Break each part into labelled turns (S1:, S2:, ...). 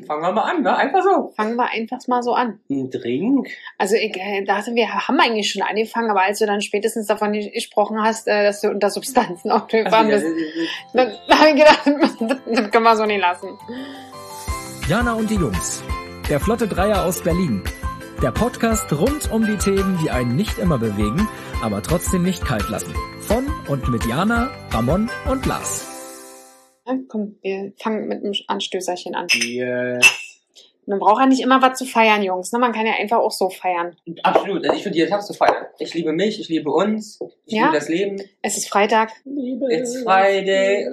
S1: Fangen wir mal an, ne? Einfach so.
S2: Fangen wir einfach mal so an.
S3: Ein Drink?
S2: Also ich dachte, wir haben eigentlich schon angefangen, aber als du dann spätestens davon gesprochen hast, dass du unter Substanzen aufgefahren bist, dann habe ich gedacht, das können wir so nicht lassen.
S4: Jana und die Jungs. Der Flotte Dreier aus Berlin. Der Podcast rund um die Themen, die einen nicht immer bewegen, aber trotzdem nicht kalt lassen. Von und mit Jana, Ramon und Lars.
S2: Ja, komm, wir fangen mit einem Anstößerchen an.
S3: Yes.
S2: Man braucht ja nicht immer was zu feiern, Jungs. Ne? Man kann ja einfach auch so feiern.
S1: Absolut. Also ich finde jeden Tag zu feiern. Ich liebe mich, ich liebe uns, ich liebe das Leben.
S2: Es ist Freitag.
S1: It's Friday.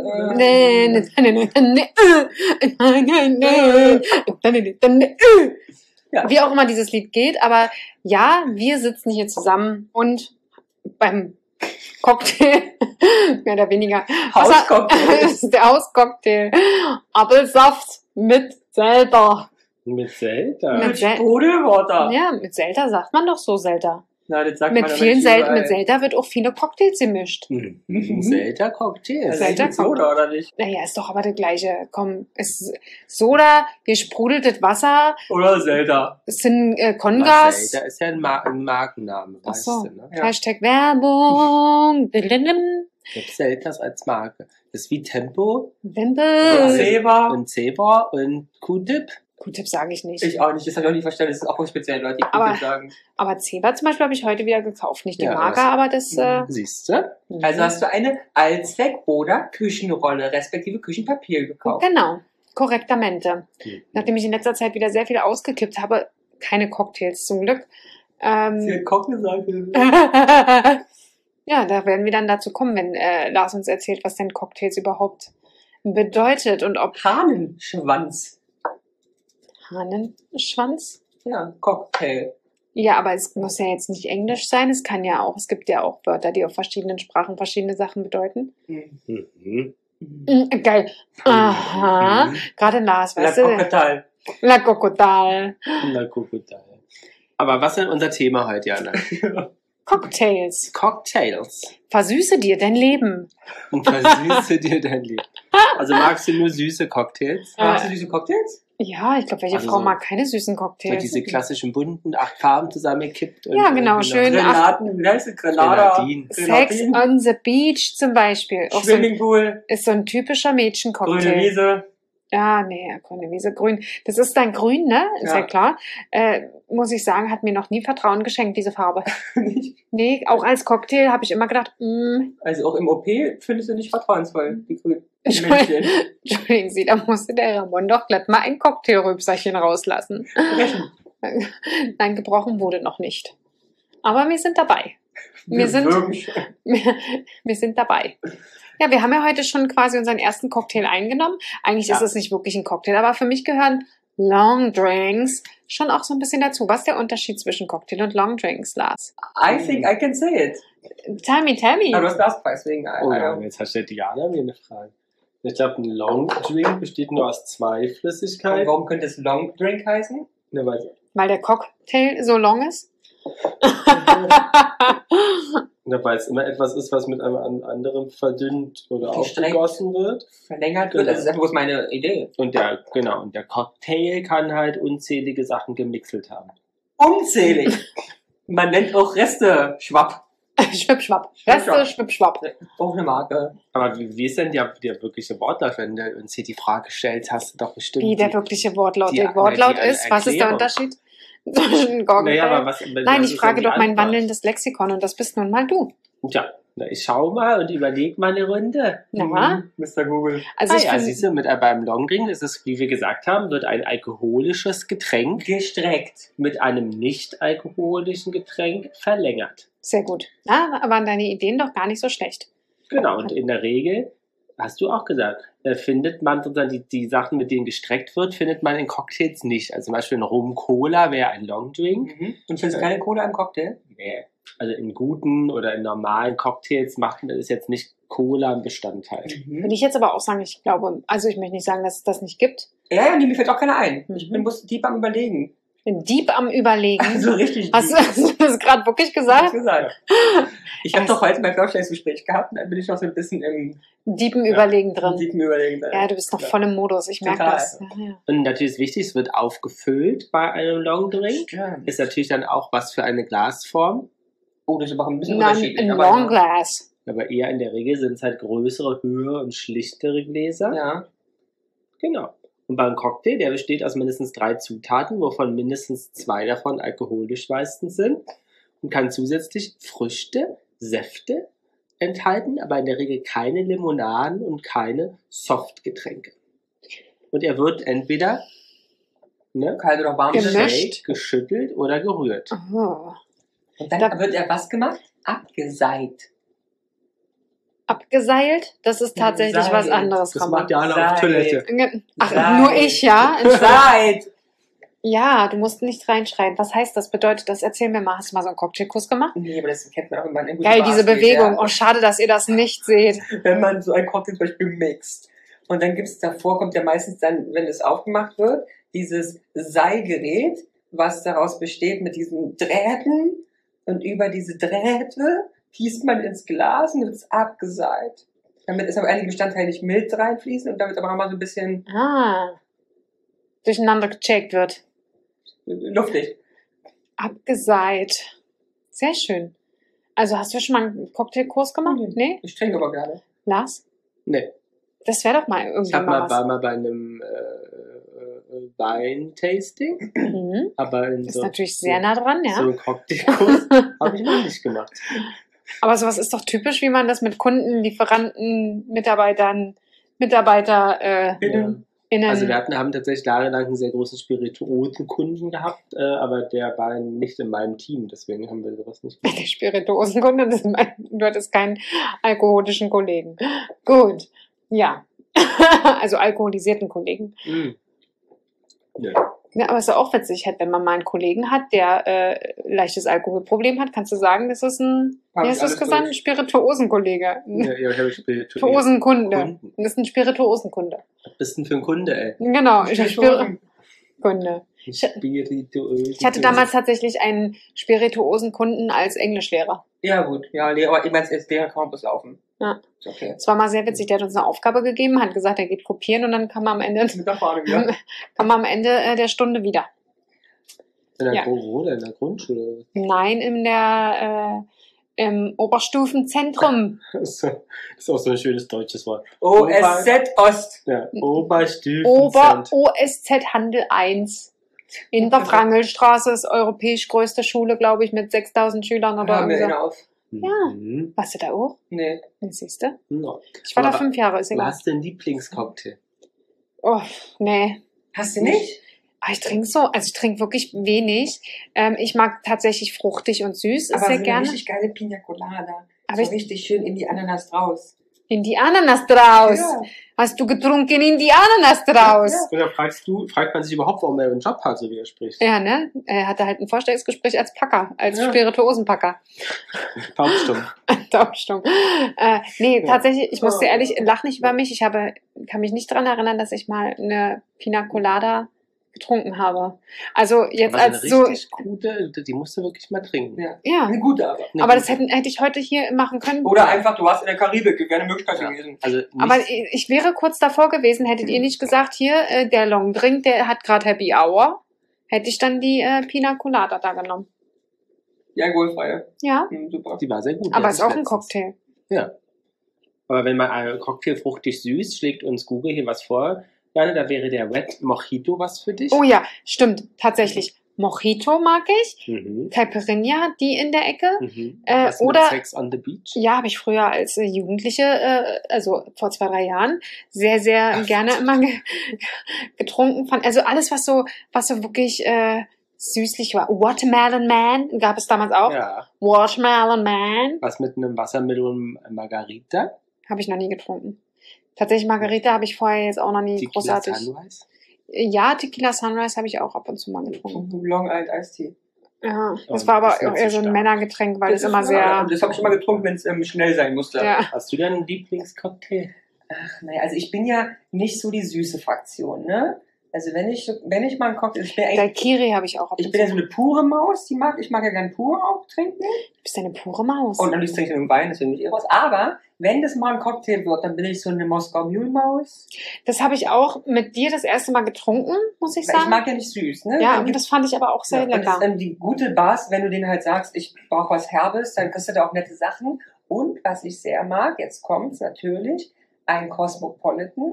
S1: Ja.
S2: Wie auch immer dieses Lied geht, aber ja, wir sitzen hier zusammen und beim Cocktail, mehr oder weniger.
S1: Hauscocktail.
S2: Das ist der Hauscocktail. Apfelsaft mit Selter.
S3: Mit Zelda?
S2: Mit
S1: Sprudelwater.
S2: Ja, mit Selter sagt man doch so Selter.
S1: Na, das sagt
S2: Mit
S1: man aber
S2: vielen
S1: nicht
S2: Selter, mit
S1: überall.
S2: Selter wird auch viele Cocktails gemischt.
S3: Zelda-Cocktail.
S1: Also
S2: Selter
S1: mit Soda, oder nicht?
S2: Naja, ist doch aber das Gleiche. Komm, ist Soda, gesprudeltes Wasser,
S1: Oder Zelda.
S2: es sind Kongas.
S3: Zelda ist ja ein Markenname,
S2: Ach
S3: weißt
S2: so.
S3: du, ne?
S1: Ja.
S2: Hashtag Werbung.
S3: Gibt Zeldas als Marke. Das ist wie Tempo
S2: Wimpel.
S1: Zebra.
S3: und Zebra und Q-Tip.
S2: Q-Tipp sage ich nicht.
S1: Ich auch nicht, das habe ich auch nicht verstanden. Das ist auch speziell, Leute, die
S2: Aber-
S1: Q-Tip sagen.
S2: Aber Zebra zum Beispiel habe ich heute wieder gekauft. Nicht die
S3: Ja,
S2: Marke,
S3: das-
S2: aber das...
S3: Siehst du?
S1: Also hast du eine Allzweck- oder Küchenrolle, respektive Küchenpapier gekauft.
S2: Genau, korrektamente. Nachdem ich in letzter Zeit wieder sehr viel ausgekippt habe, keine Cocktails zum Glück.
S1: Sie hat Koch gesagt.
S2: Ja, da werden wir dann dazu kommen, wenn Lars uns erzählt, was denn Cocktails überhaupt bedeutet und ob
S1: Hahnenschwanz.
S2: Hahnenschwanz.
S1: Ja, Cocktail.
S2: Ja, aber es muss ja jetzt nicht Englisch sein. Es kann ja auch, es gibt ja auch Wörter, die auf verschiedenen Sprachen verschiedene Sachen bedeuten.
S3: Mhm.
S2: Geil. Aha. Gerade Lars,
S1: La
S2: weißt du?
S1: Cocktail.
S2: La Cocotal.
S3: Na, guck gut da. Aber was ist denn unser Thema heute, Jana?
S2: Cocktails.
S3: Cocktails.
S2: Versüße dir dein Leben.
S3: Und versüße dir dein Leben. Also magst du nur süße Cocktails?
S1: Magst du diese Cocktails?
S2: Ja, ich glaube, welche
S3: Also
S2: Frau
S3: so-
S2: mag keine süßen
S3: Mit
S2: Cocktails?
S3: diese klassischen bunten 8 Farben zusammengekippt.
S2: Ja, genau, schön.
S1: Granaten, wie heißt es? Granada.
S3: Grenadin.
S2: Sex on the Beach zum Beispiel. Auch so ein,
S1: Swimmingpool.
S2: ist so ein typischer
S1: Grüne
S2: Mädchencocktail.
S1: Wiese.
S2: Ja, nee, grüne Wiese, grün. Das ist dann grün, ne? Ist ja
S1: Ja.
S2: klar. Muss ich sagen, hat mir noch nie Vertrauen geschenkt, diese Farbe. Nee, auch als Cocktail habe ich immer gedacht,
S1: Also auch im OP findest du nicht vertrauensvoll, die grünen
S2: Entschuldigen
S1: Männchen.
S2: Entschuldigen Sie, da musste der Ramon doch glatt mal ein Cocktailrübserchen rauslassen.
S1: Brechen.
S2: Nein, gebrochen wurde noch nicht. Aber wir sind dabei. Wir sind,
S1: Wirklich.
S2: wir sind dabei. Ja, wir haben ja heute schon quasi unseren ersten Cocktail eingenommen. Eigentlich
S1: Ja.
S2: ist es nicht wirklich ein Cocktail, aber für mich gehören Long Drinks schon auch so ein bisschen dazu. Was ist der Unterschied zwischen Cocktail und Long Drinks, Lars?
S1: I think I can say it.
S2: Tell me.
S1: Aber du hast Glaspreis wegen.
S3: Oh ja, und jetzt hat Diana mir eine Frage. Ich glaube, ein Long Drink besteht nur aus 2 Flüssigkeiten.
S1: Warum könnte es Long Drink heißen?
S3: Ne, weil,
S2: Weil der Cocktail so long ist?
S3: weil es immer etwas ist, was mit einem anderen verdünnt oder
S1: Gestreckt.
S3: aufgegossen wird.
S1: Verlängert wird. Also das ist einfach bloß meine Idee.
S3: Und der Cocktail kann halt unzählige Sachen gemixelt haben.
S1: Unzählig. Man nennt auch Reste Schwapp.
S2: Schwippschwapp.
S1: Schwippschwapp.
S2: Reste, Schwippschwapp.
S1: Auch eine Marke.
S3: Aber wie ist denn der wirkliche Wortlaut, wenn du uns hier die Frage stellst, hast du doch bestimmt...
S2: Wie der wirkliche Wortlaut.
S3: die-
S2: Der Wortlaut
S3: die
S2: ist, was ist der
S3: Erklärung.
S2: Unterschied zwischen Cocktail?
S3: Naja, aber was...
S2: Nein,
S3: was
S2: ich
S3: ist
S2: frage
S3: denn die
S2: doch mein
S3: Antwort?
S2: wandelndes Lexikon und das bist nun mal du.
S3: Tja, na, ich schau mal und überleg mal eine Runde.
S2: Na?
S1: Mr. Google.
S2: Also ich
S3: ja,
S2: finde,
S3: siehst du, beim Longdrink ist es, wie wir gesagt haben, wird ein alkoholisches Getränk
S1: Gestreckt.
S3: mit einem nicht alkoholischen Getränk verlängert.
S2: sehr gut. Na, waren deine Ideen doch gar nicht so schlecht.
S3: Genau, und in der Regel, hast du auch gesagt, findet man sozusagen die Sachen, mit denen gestreckt wird, findet man in Cocktails nicht. Also zum Beispiel ein Rum-Cola wäre ein Longdrink.
S1: Und findest du keine Cola im Cocktail?
S3: Nee. Also in guten oder in normalen Cocktails ist jetzt nicht Cola ein Bestandteil.
S2: Würde ich jetzt aber auch sagen, ich glaube, also ich möchte nicht sagen, dass es das nicht gibt.
S1: Ja, nee, mir fällt auch keiner ein. Ich
S2: Mhm.
S1: bin bloß deep am Überlegen.
S2: Deep am Überlegen.
S1: Also richtig.
S2: Hast du das gerade wirklich gesagt?
S1: Ich habe doch heute mein Vorstellungsgespräch gehabt und dann bin ich noch so ein bisschen im
S2: Deepen Überlegen drin.
S1: tiefen Überlegen drin.
S2: Ja, du bist noch voll im Modus, ich merke
S1: Total.
S2: das. Ja.
S3: Und natürlich ist wichtig, es wird aufgefüllt bei einem Longdrink.
S1: Stimmt.
S3: Ist natürlich dann auch was für eine Glasform.
S1: Oh, das ist aber ein bisschen
S2: Nein,
S1: unterschiedlich.
S2: ein
S1: aber
S2: Long Glass.
S3: Aber eher in der Regel sind es halt größere, höhere und schlichtere Gläser.
S1: Ja.
S3: Genau. Und beim Cocktail, der besteht aus mindestens 3 Zutaten, wovon mindestens 2 davon alkoholisch meistens sind. Und kann zusätzlich Früchte, Säfte enthalten, aber in der Regel keine Limonaden und keine Softgetränke. Und er wird entweder
S1: Kalt oder warm
S2: Gemischt.
S3: geschüttelt oder gerührt.
S2: Oh.
S1: Und dann wird er was gemacht? Abgeseit.
S2: Abgeseilt, das ist tatsächlich
S1: Seil.
S2: was anderes.
S3: Das
S2: Ramon.
S3: macht Jana
S1: Seid.
S3: auf Toilette.
S2: Ach,
S1: Seid.
S2: nur ich, ja?
S1: Seit.
S2: Ja, du musst nicht reinschreien. Was heißt das? Bedeutet das? Erzähl mir mal. Hast du mal so einen Cocktailkurs gemacht?
S1: Nee, aber das kennt man auch immer in
S2: Geil, diese Bewegung.
S1: Ja.
S2: Oh, schade, dass ihr das nicht seht.
S1: Wenn man so einen Cocktail zum Beispiel mixt. Und dann gibt's davor, kommt ja meistens dann, wenn es aufgemacht wird, dieses Seilgerät, was daraus besteht mit diesen Drähten. Und über diese Drähte gießt man ins Glas und wird es abgeseit. Damit ist aber einige Bestandteile nicht mild reinfließen und damit aber nochmal so ein bisschen
S2: Durcheinander gecheckt wird.
S1: luftig.
S2: Abgeseit. Sehr schön. Also hast du schon mal einen Cocktailkurs gemacht? Nee?
S1: Ich trinke aber gerne.
S2: Lars?
S3: Nee.
S2: Das wäre doch mal
S3: Ich
S2: irgendwie mal
S3: war
S2: was.
S3: mal bei einem Weintasting,
S2: Mhm.
S3: aber in
S2: Ist
S3: so,
S2: natürlich sehr nah dran,
S3: so
S2: ja.
S3: einen Cocktailkurs habe ich noch nicht gemacht.
S2: Aber sowas ist doch typisch, wie man das mit Kunden, Lieferanten, MitarbeiterInnen,
S3: Ja.
S2: innen.
S3: Also wir haben tatsächlich jahrelang einen sehr großen Spirituosenkunden gehabt, aber der war nicht in meinem Team, deswegen haben wir sowas nicht gemacht.
S2: Der Spirituosenkunde, du hattest keinen alkoholischen Kollegen. Gut, ja. Also alkoholisierten Kollegen.
S3: Mhm. Ja.
S2: Ja, aber ist doch auch witzig, halt, wenn man mal einen Kollegen hat, der leichtes Alkoholproblem hat, kannst du sagen, das ist ein,
S1: Hab
S2: wie
S1: ich
S2: hast du es
S1: alles
S2: gesagt, ein
S1: durch.
S2: Spirituosenkollege.
S3: Ja, ich habe Spirituosen.
S2: Spirituosenkunde.
S3: Kunden.
S2: Das ist ein Spirituosenkunde.
S3: Was bist denn für ein Kunde, ey?
S2: Genau,
S1: Spirituosen.
S2: Kunde.
S3: Spirituosen.
S2: Ich hatte damals tatsächlich einen Spirituosenkunden als Englischlehrer.
S1: Ja, gut. Ja, nee, aber ich meine, als Lehrer kann man bloß laufen.
S2: Ja.
S1: Ist okay.
S2: Es war mal sehr witzig, der hat uns eine Aufgabe gegeben, hat gesagt, er geht kopieren und dann kam er am Ende,
S1: Mit der Fahne wieder.
S2: der Stunde wieder.
S3: In der
S2: Ja.
S3: Wo denn? In der Grundschule?
S2: Nein, im Oberstufenzentrum.
S3: Das ist auch so ein schönes deutsches Wort.
S1: OSZ Ost.
S3: Ja, Oberstufen.
S2: OSZ Handel 1. In der Frangelstraße ist europäisch größte Schule, glaube ich, mit 6000 Schülern oder
S1: Haben wir
S2: irgendwie
S1: eine
S2: so.
S1: auf.
S2: Ja.
S3: Mhm.
S2: Warst du da auch?
S1: Nee.
S2: Siehst du?
S3: No.
S2: Ich war da
S3: Aber
S2: 5 Jahre, ist egal.
S3: Was ist dein Lieblingscocktail?
S2: Oh, nee.
S1: Hast du nicht?
S2: Aber ich trinke wirklich wenig. Ich mag tatsächlich fruchtig und süß, ist
S1: Aber
S2: sehr
S1: so
S2: gerne.
S1: eine richtig geile Pina Colada.
S2: Aber
S1: So
S2: ich-
S1: richtig schön in die Ananas draus.
S2: In die Ananas draus.
S1: Ja.
S2: Hast du getrunken in die Ananas draus?
S3: Oder fragt man sich überhaupt, warum er einen Job hat, so wie er spricht?
S2: Ja, ne? Er hatte halt ein Vorstellungsgespräch als Packer, als
S1: Ja.
S2: Spirituosenpacker.
S3: Taubstumm.
S2: Taubstumm. Nee,
S3: Ja.
S2: tatsächlich, ich muss dir
S1: Ja.
S2: ehrlich, lach nicht über mich. Kann mich nicht dran erinnern, dass ich mal eine Pina Colada getrunken habe. Also jetzt
S3: Aber
S2: als
S3: eine
S2: so,
S3: richtig gute, die musst du wirklich mal trinken.
S1: Ja.
S2: ja.
S1: Eine gute aber.
S3: Eine
S2: Aber das
S3: gute.
S2: hätte ich heute hier machen können.
S1: Oder einfach, du warst in der Karibik, wäre eine Möglichkeit
S3: Ja.
S1: gewesen.
S3: Also nicht,
S2: Aber ich wäre kurz davor gewesen, hättet ihr nicht gesagt, hier, der Longdrink, der hat gerade Happy Hour, hätte ich dann die Pina Colada da genommen.
S1: Die alkoholfreie.
S2: Ja,
S1: Super.
S3: die war sehr gut.
S2: aber
S3: die
S2: ist
S3: hatte
S2: auch
S3: ich
S2: ein
S3: letztens.
S2: Cocktail.
S3: Ja. Aber wenn man einen Cocktail fruchtig süß, schlägt uns Google hier was vor. Jana, da wäre der Wet Mojito was für dich.
S2: Oh ja, stimmt, tatsächlich. Mojito mag ich.
S3: Mhm.
S2: Caipirinha hat die in der Ecke.
S3: Mhm.
S2: Äh,
S3: Was mit
S2: oder-
S3: Sex on the Beach?
S2: Ja, habe ich früher als Jugendliche, also vor 2-3 Jahren, sehr, sehr gerne immer getrunken fand. Also alles, was so wirklich süßlich war. Watermelon Man gab es damals auch.
S3: Ja.
S2: Watermelon Man
S3: Was mit einem Wassermelon Margarita?
S2: habe ich noch nie getrunken. Tatsächlich Margarita habe ich vorher jetzt auch noch nie
S3: Tequila
S2: großartig.
S3: Sunrise?
S2: Ja, Tequila Sunrise habe ich auch ab und zu mal getrunken.
S1: Long Island Iced Tea.
S2: Ja, das
S3: Oh,
S2: war
S3: das
S2: aber
S3: ist nicht
S2: eher
S3: so
S2: so ein
S3: stark.
S2: Männergetränk, weil es immer
S1: Ja,
S2: sehr.
S1: das habe ich immer getrunken, wenn es schnell sein musste.
S2: Ja.
S3: Hast du denn einen Lieblingscocktail?
S1: Ach, naja, also ich bin ja nicht so die süße Fraktion, ne? Also wenn ich mal einen Cocktail, ich bin
S2: Daiquiri habe ich auch.
S1: Ich bin ja so eine pure Maus, ich mag ja gerne pur auch trinken.
S2: Du bist eine pure Maus.
S1: Und dann trinke ich mit dem Wein, deswegen nicht Eros. Aber wenn das mal ein Cocktail wird, dann bin ich so eine Moskau Mule Maus.
S2: Das habe ich auch mit dir das erste Mal getrunken, muss ich sagen.
S1: Ich mag ja nicht süß, ne?
S2: Ja, und das fand ich aber auch sehr lecker.
S1: Und das, die gute Bars, wenn du denen halt sagst, ich brauche was Herbes, dann kriegst du da auch nette Sachen. Und was ich sehr mag, jetzt kommt's natürlich, ein Cosmopolitan.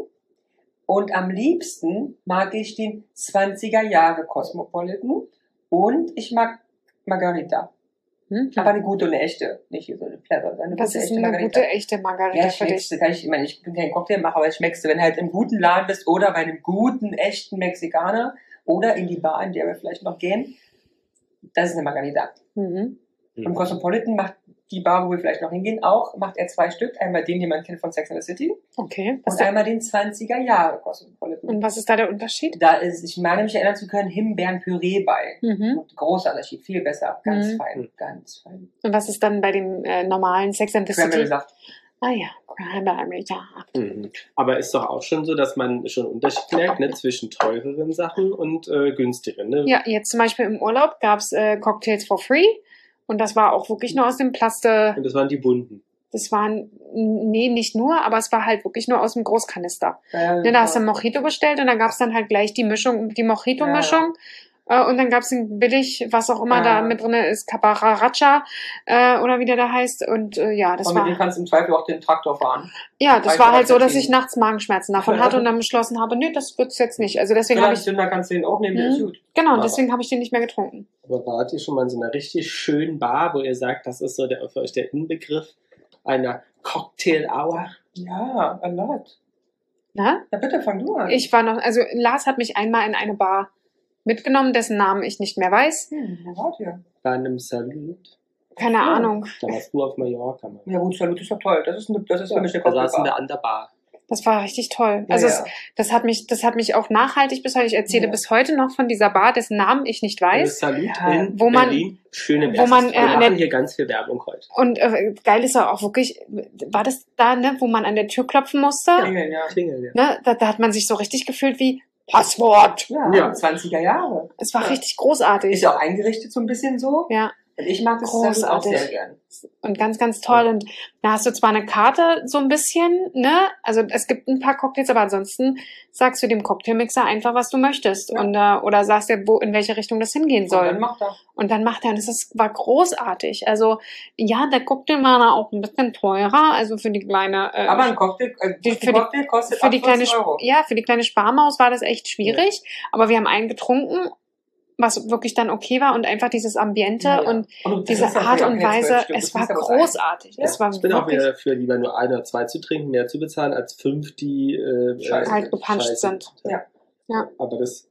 S1: Und am liebsten mag ich den 20er Jahre Cosmopolitan. Und ich mag Margarita. Aber eine gute und eine echte. Nicht hier so eine Pleasure.
S2: Was ist eine gute, echte Margarita
S1: ja,
S2: für dich?
S1: Ich meine, ich bin kein Cocktailmacher, aber schmeckst du, wenn du halt im guten Laden bist oder bei einem guten, echten Mexikaner oder in die Bar, in der wir vielleicht noch gehen, das ist eine Margarita. Und Cosmopolitan macht die Bar, wo wir vielleicht noch hingehen, auch, macht er 2 Stück. Einmal den man kennt von Sex and the City.
S2: Okay.
S1: Und einmal den 20er Jahre Cosmopolitan.
S2: Und was ist da der Unterschied?
S1: Da ist, ich meine mich erinnern zu können, Himbeeren-Püree bei. Und großer Unterschied, viel besser. Ganz fein, ganz fein.
S2: Und was ist dann bei dem normalen Sex and the City?
S1: Cranberry-Saft.
S2: Ah ja, Cranberry-Saft.
S3: Aber ist doch auch schon so, dass man schon Unterschied merkt, ne, zwischen teureren Sachen und günstigeren. Ne?
S2: Ja, jetzt zum Beispiel im Urlaub gab es Cocktails for free. Und das war auch wirklich nur aus dem Plaste.
S3: Und das waren die bunten.
S2: Das waren, nee, nicht nur, aber es war halt wirklich nur aus dem Großkanister.
S1: Ja,
S2: Da hast du ein Mojito bestellt und dann gab es dann halt gleich die Mischung, die Mojito-Mischung. Und dann gab es ein billig, was auch immer da mit drin ist, Capararacha oder wie der da heißt. Und das
S1: und
S2: war.
S1: mit dem kannst du im Zweifel auch den Traktor fahren.
S2: Ja, das
S1: Weiß
S2: war
S1: aber
S2: halt so, dass
S1: nicht.
S2: ich nachts Magenschmerzen davon hatte und dann beschlossen habe, nö, das wird's jetzt nicht. Also deswegen habe ich.
S1: Da kannst du den auch nehmen, der ist gut.
S2: Genau, deswegen habe ich den nicht mehr getrunken.
S3: Aber wart ihr schon mal in so einer richtig schönen Bar, wo ihr sagt, das ist so für euch der Inbegriff einer Cocktail-Hour?
S1: Ja, a lot.
S2: Na?
S1: Ja, bitte, fang du an.
S2: Ich war noch, also Lars hat mich einmal in eine Bar mitgenommen, dessen Namen ich nicht mehr weiß.
S1: Wo wart ihr?
S3: Bei einem Salut.
S2: Keine Ahnung.
S3: Da warst du auf Mallorca, Mann.
S1: Ja gut, Salut ist doch toll. Das ist für mich eine
S3: Da saßen wir
S1: Cocktailbar.
S3: an der Bar.
S2: Das war richtig toll. Also das hat mich auch nachhaltig bis heute. Ich erzähle bis heute noch von dieser Bar, dessen Namen ich nicht weiß.
S3: Salut in
S2: wo man-
S3: Berlin. Schöne
S2: wo man,
S3: wir machen hier ganz viel Werbung heute.
S2: Und geil ist auch wirklich, war das da, ne, wo man an der Tür klopfen musste?
S3: Klingeln, ja.
S2: Ne, da hat man sich so richtig gefühlt wie Passwort.
S1: Ja, 20er Jahre.
S2: Es war richtig großartig.
S1: Ist ja auch eingerichtet so ein bisschen so.
S2: Ja.
S1: Und ich mag das Salut auch
S2: Großartig.
S1: sehr gern.
S2: Und ganz, ganz toll. Und da hast du zwar eine Karte so ein bisschen, ne? Also es gibt ein paar Cocktails, aber ansonsten sagst du dem Cocktailmixer einfach, was du möchtest.
S1: Ja.
S2: Und oder sagst dir, in welche Richtung das hingehen soll.
S1: Und dann macht er.
S2: Und dann macht er, und war großartig. Also, ja, der Cocktail war da auch ein bisschen teurer, also für die kleine,
S1: Aber ein Cocktail, Cocktail kostet
S2: für die kleine,
S1: 48 Euro.
S2: ja, für die kleine Sparmaus war das echt schwierig. Aber wir haben einen getrunken, was wirklich dann okay war und einfach dieses Ambiente und diese Art und Weise, es war großartig. Es war
S3: Ich bin auch
S2: wirklich
S3: wieder dafür, lieber nur 1 oder 2 zu trinken, mehr zu bezahlen, als 5, die
S2: halt gepanscht
S3: scheiße
S2: sind. Ja.
S3: Aber das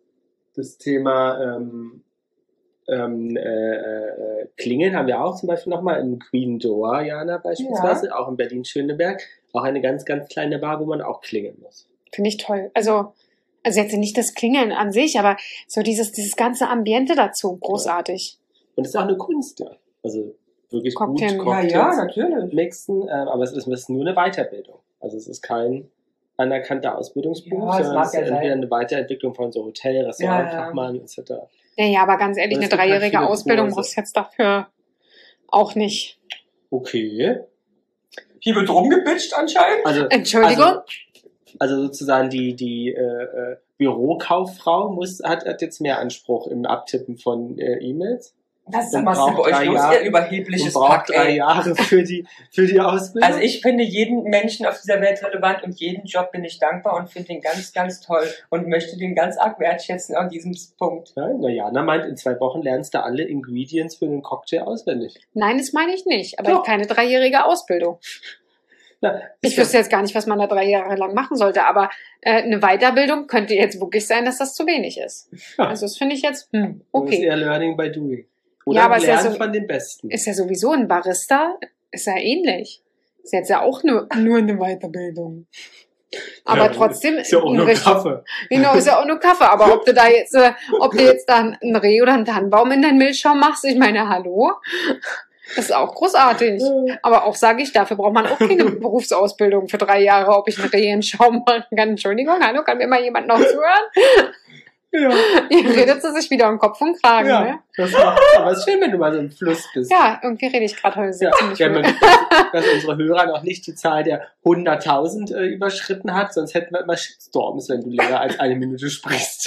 S3: Thema Klingeln haben wir auch zum Beispiel nochmal im Queen Door, Jana beispielsweise, auch in Berlin-Schöneberg. Auch eine ganz, ganz kleine Bar, wo man auch klingeln muss.
S2: Finde ich toll. Also jetzt nicht das Klingeln an sich, aber so dieses ganze Ambiente dazu, großartig.
S3: Und es ist auch eine Kunst, ja. Also wirklich
S2: Cocktail.
S3: gut
S1: Ja, natürlich.
S3: mixen, aber es ist nur eine Weiterbildung. Also es ist kein anerkannter Ausbildungsberuf,
S1: Ja, es
S3: sondern
S1: mag
S3: es ist
S1: ja
S3: entweder
S1: sein.
S3: eine Weiterentwicklung von so Hotel, Restaurant, Fachmann etc.
S2: Naja, aber ganz ehrlich,
S3: Und
S2: eine
S3: es gibt halt
S2: 3-jährige
S3: viele
S2: Ausbildung
S3: Kurse.
S2: brauchst du jetzt dafür auch nicht.
S3: Okay.
S1: Hier wird rumgepitcht anscheinend.
S3: Also,
S2: Entschuldigung?
S3: Also sozusagen die Bürokauffrau hat jetzt mehr Anspruch im Abtippen von E-Mails.
S1: Das ist
S3: und
S1: was
S3: braucht
S1: bei euch
S3: 3
S1: los,
S3: Jahre
S1: ihr überhebliches
S3: und braucht
S1: Pack,
S3: 3
S1: ey.
S3: Jahre für die Ausbildung.
S1: Also ich finde jeden Menschen auf dieser Welt relevant und jeden Job bin ich dankbar und finde den ganz, ganz toll und möchte den ganz arg wertschätzen an diesem Punkt.
S3: Ja, na Jana meint, in 2 Wochen lernst du alle Ingredients für den Cocktail auswendig.
S2: Nein, das meine ich nicht. Aber
S1: Doch.
S2: keine 3-jährige Ausbildung.
S3: Na,
S2: Ich wüsste jetzt gar nicht, was man da 3 Jahre lang machen sollte, aber eine Weiterbildung könnte jetzt wirklich sein, dass das zu wenig ist.
S3: Ja.
S2: Also das finde ich jetzt,
S3: Das ist
S2: okay.
S3: eher Learning by Doing. Oder
S2: Ja, aber es ist ja
S3: lernen
S2: so-
S3: von den Besten.
S2: Ist ja sowieso ein Barista, ist ja ähnlich. Ist jetzt ja auch nur eine Weiterbildung. Aber
S3: Ja,
S2: trotzdem,
S3: ist ja auch nur
S2: richtig-
S3: Kaffee.
S2: Genau, ist ja auch nur Kaffee. Aber ob du jetzt da ein Reh oder einen Tannenbaum in deinen Milchschaum machst, ich meine, hallo? Das ist auch großartig. Aber auch sage ich, dafür braucht man auch keine Berufsausbildung für 3 Jahre, ob ich einen Rehenschau machen kann. Entschuldigung, hallo, kann mir mal jemand noch zuhören?
S3: Ja.
S2: Ihr redet sie sich wieder um Kopf und Kragen,
S3: Ja,
S2: ne?
S3: das macht, aber es ist schön, wenn du mal so im Fluss bist.
S2: Ja, irgendwie rede ich gerade heute
S3: Ja,
S2: ziemlich
S3: wenn man,
S2: gut.
S3: dass unsere Hörer noch nicht die Zahl der 100.000 überschritten hat, sonst hätten wir immer Shitstorms, wenn du länger als 1 Minute sprichst.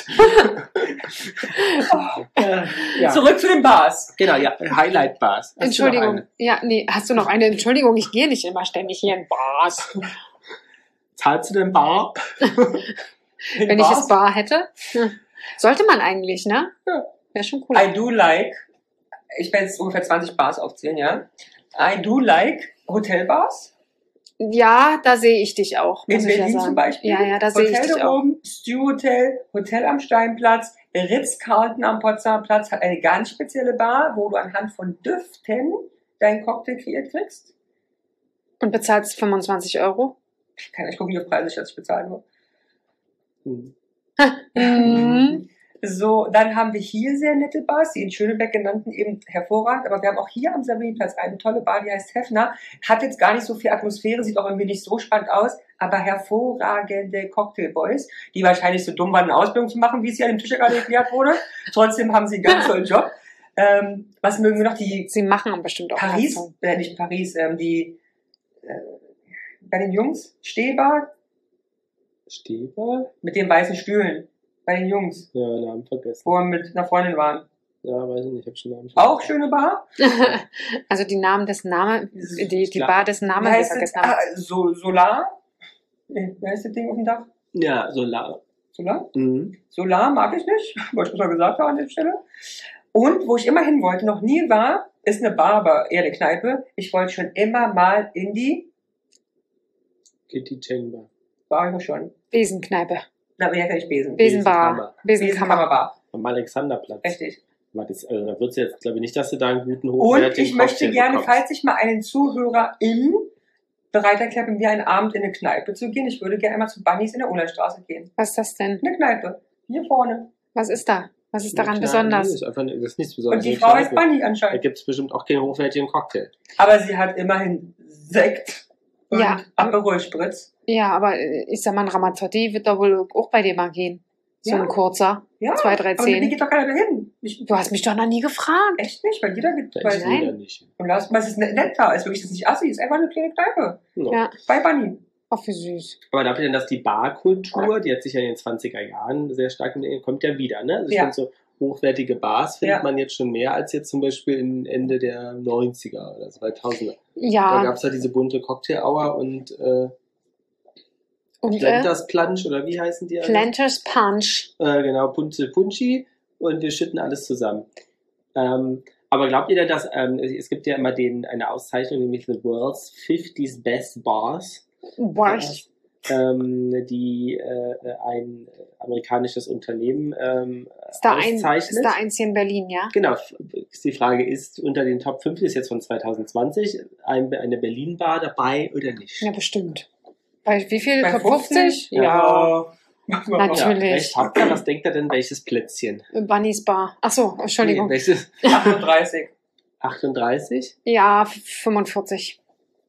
S3: Ja.
S1: Zurück zu den Bars.
S3: Genau, ja, Highlight-Bars. Hast du noch
S2: Entschuldigung.
S3: eine?
S2: Ja, nee, hast du noch eine Entschuldigung? Ich gehe nicht immer ständig hier in Bars.
S3: Zahlst du den Bar?
S2: Wenn ich es bar hätte. Sollte man eigentlich, ne?
S3: Ja.
S2: Wäre schon cool.
S1: I do like, ich werde jetzt ungefähr 20 Bars aufzählen, ja. I do like Hotelbars.
S2: Ja, da sehe ich dich auch.
S1: In
S2: muss ich ja
S1: Berlin
S2: sagen.
S1: zum Beispiel.
S2: Ja, da sehe ich
S1: Hotel
S2: dich
S1: da
S2: auch.
S1: oben, Stew Hotel, Hotel am Steinplatz, Ritz-Carlton am Potsdamer Platz hat eine ganz spezielle Bar, wo du anhand von Düften deinen Cocktail kreiert kriegst.
S2: Und bezahlst 25 Euro?
S1: Ich gucke nicht auf Preise, dass ich bezahlen nur.
S3: Hm.
S2: Mhm.
S1: So, dann haben wir hier sehr nette Bars, die in Schöneberg genannten eben hervorragend, aber wir haben auch hier am Savrinplatz eine tolle Bar, die heißt Heffner, hat jetzt gar nicht so viel Atmosphäre, sieht auch irgendwie nicht so spannend aus, aber hervorragende Cocktailboys, die wahrscheinlich so dumm waren, eine Ausbildung zu machen, wie es hier an dem Tisch ja gerade erklärt wurde. Trotzdem haben sie einen ganz tollen Job. Was mögen wir noch? Die
S2: Sie machen bestimmt auch
S1: Paris,
S2: was.
S1: nicht Paris, bei den Jungs, Stehbar
S3: Steber?
S1: mit den weißen Stühlen, bei den Jungs,
S3: Ja, Namen vergessen.
S1: wo wir mit einer Freundin waren.
S3: Ja, weiß ich nicht, ich hab schon Namen
S1: Auch schöne Bar.
S2: Also die Namen des Namen, die
S3: Klar.
S2: Bar des
S1: Wie
S2: Namens, die
S1: heißt es?
S2: vergessen haben.
S1: Solar? Wie heißt das Ding auf dem Dach?
S3: Ja, Solar.
S1: Solar?
S3: Mhm.
S1: Solar mag ich nicht, wollte ich mal gesagt haben an der Stelle. Und wo ich immer hin wollte, noch nie war, ist eine Bar, aber eher eine Kneipe. Ich wollte schon immer mal in die
S3: Kitty Chamber.
S1: Bar ich schon.
S2: Besenkneipe.
S1: Na, wie heißt nicht Besen?
S2: Besenbar. Besenkammer.
S1: Besenkammerbar.
S3: Am Alexanderplatz.
S1: Richtig.
S3: Da wird's jetzt, glaube ich, nicht, dass du da einen guten,
S1: Und
S3: hochwertigen
S1: ich möchte
S3: Cocktail
S1: gerne,
S3: bekommst.
S1: falls ich mal einen ZuhörerIn bereit erklärt, mit mir einen Abend in eine Kneipe zu gehen, ich würde gerne einmal zu Bunnies in der Ullernstraße gehen.
S2: Was ist das denn?
S1: Eine Kneipe. Hier vorne.
S2: Was ist da? Was ist daran
S3: Ja,
S2: besonders?
S3: Nee, ist einfach, das ist nichts Besonderes.
S1: Und die
S3: Eine
S1: Frau heißt
S3: Kneipe.
S1: Bunny
S3: Da
S1: anscheinend.
S3: gibt's bestimmt auch keinen hochwertigen Cocktail.
S1: Aber sie hat immerhin Sekt und
S2: Ja.
S1: Aperol Spritz.
S2: Ja, aber ich sag mal, ein Ramazzotti wird doch wohl auch bei dir mal gehen. So
S1: Ja.
S2: ein kurzer.
S1: Ja,
S2: 2, 3,
S1: aber mit mir
S2: 10.
S1: geht doch keiner dahin.
S2: Du hast mich doch noch nie gefragt.
S1: Echt nicht, weil jeder geht.
S3: Da
S1: Weil,
S3: ist
S2: Nein.
S3: jeder nicht.
S1: und lass mal, es ist nett da. Es ist wirklich das ist nicht assi, es ist einfach eine kleine Kneipe.
S3: Ja.
S2: Ja.
S1: Bei Bunny.
S2: Ach, wie süß.
S3: Aber glaubt ihr denn, dass die Barkultur, die hat sich ja in den 20er Jahren sehr stark entwickelt, kommt ja wieder, ne? Also ich
S1: Ja.
S3: finde so hochwertige Bars findet
S1: Ja.
S3: man jetzt schon mehr als jetzt zum Beispiel Ende der 90er oder 2000er. Da
S2: Ja.
S3: gab's ja diese bunte Cocktail Hour und
S2: Und
S3: Planters Plunge oder wie heißen die alle?
S2: Planters Punch.
S3: Genau, Punze Punchi und wir schütten alles zusammen. Aber glaubt ihr denn, dass es gibt ja immer eine Auszeichnung, nämlich The World's 50 Best Bars,
S2: Worst.
S3: die ein amerikanisches Unternehmen
S2: Ist da
S3: auszeichnet.
S2: eins hier in Berlin, ja?
S3: Genau, die Frage ist, unter den Top 5 ist jetzt von 2020 eine Berlin-Bar dabei oder nicht?
S2: Ja, Bei wie viel?
S1: Bei
S2: Top 50?
S1: Ja.
S2: Natürlich.
S3: Ja, recht habt ihr. Was denkt ihr denn, welches Plätzchen?
S2: Bunny's Bar. Ach so, Entschuldigung.
S3: Nee, welches?
S1: 38.
S3: 38?
S2: Ja, 45.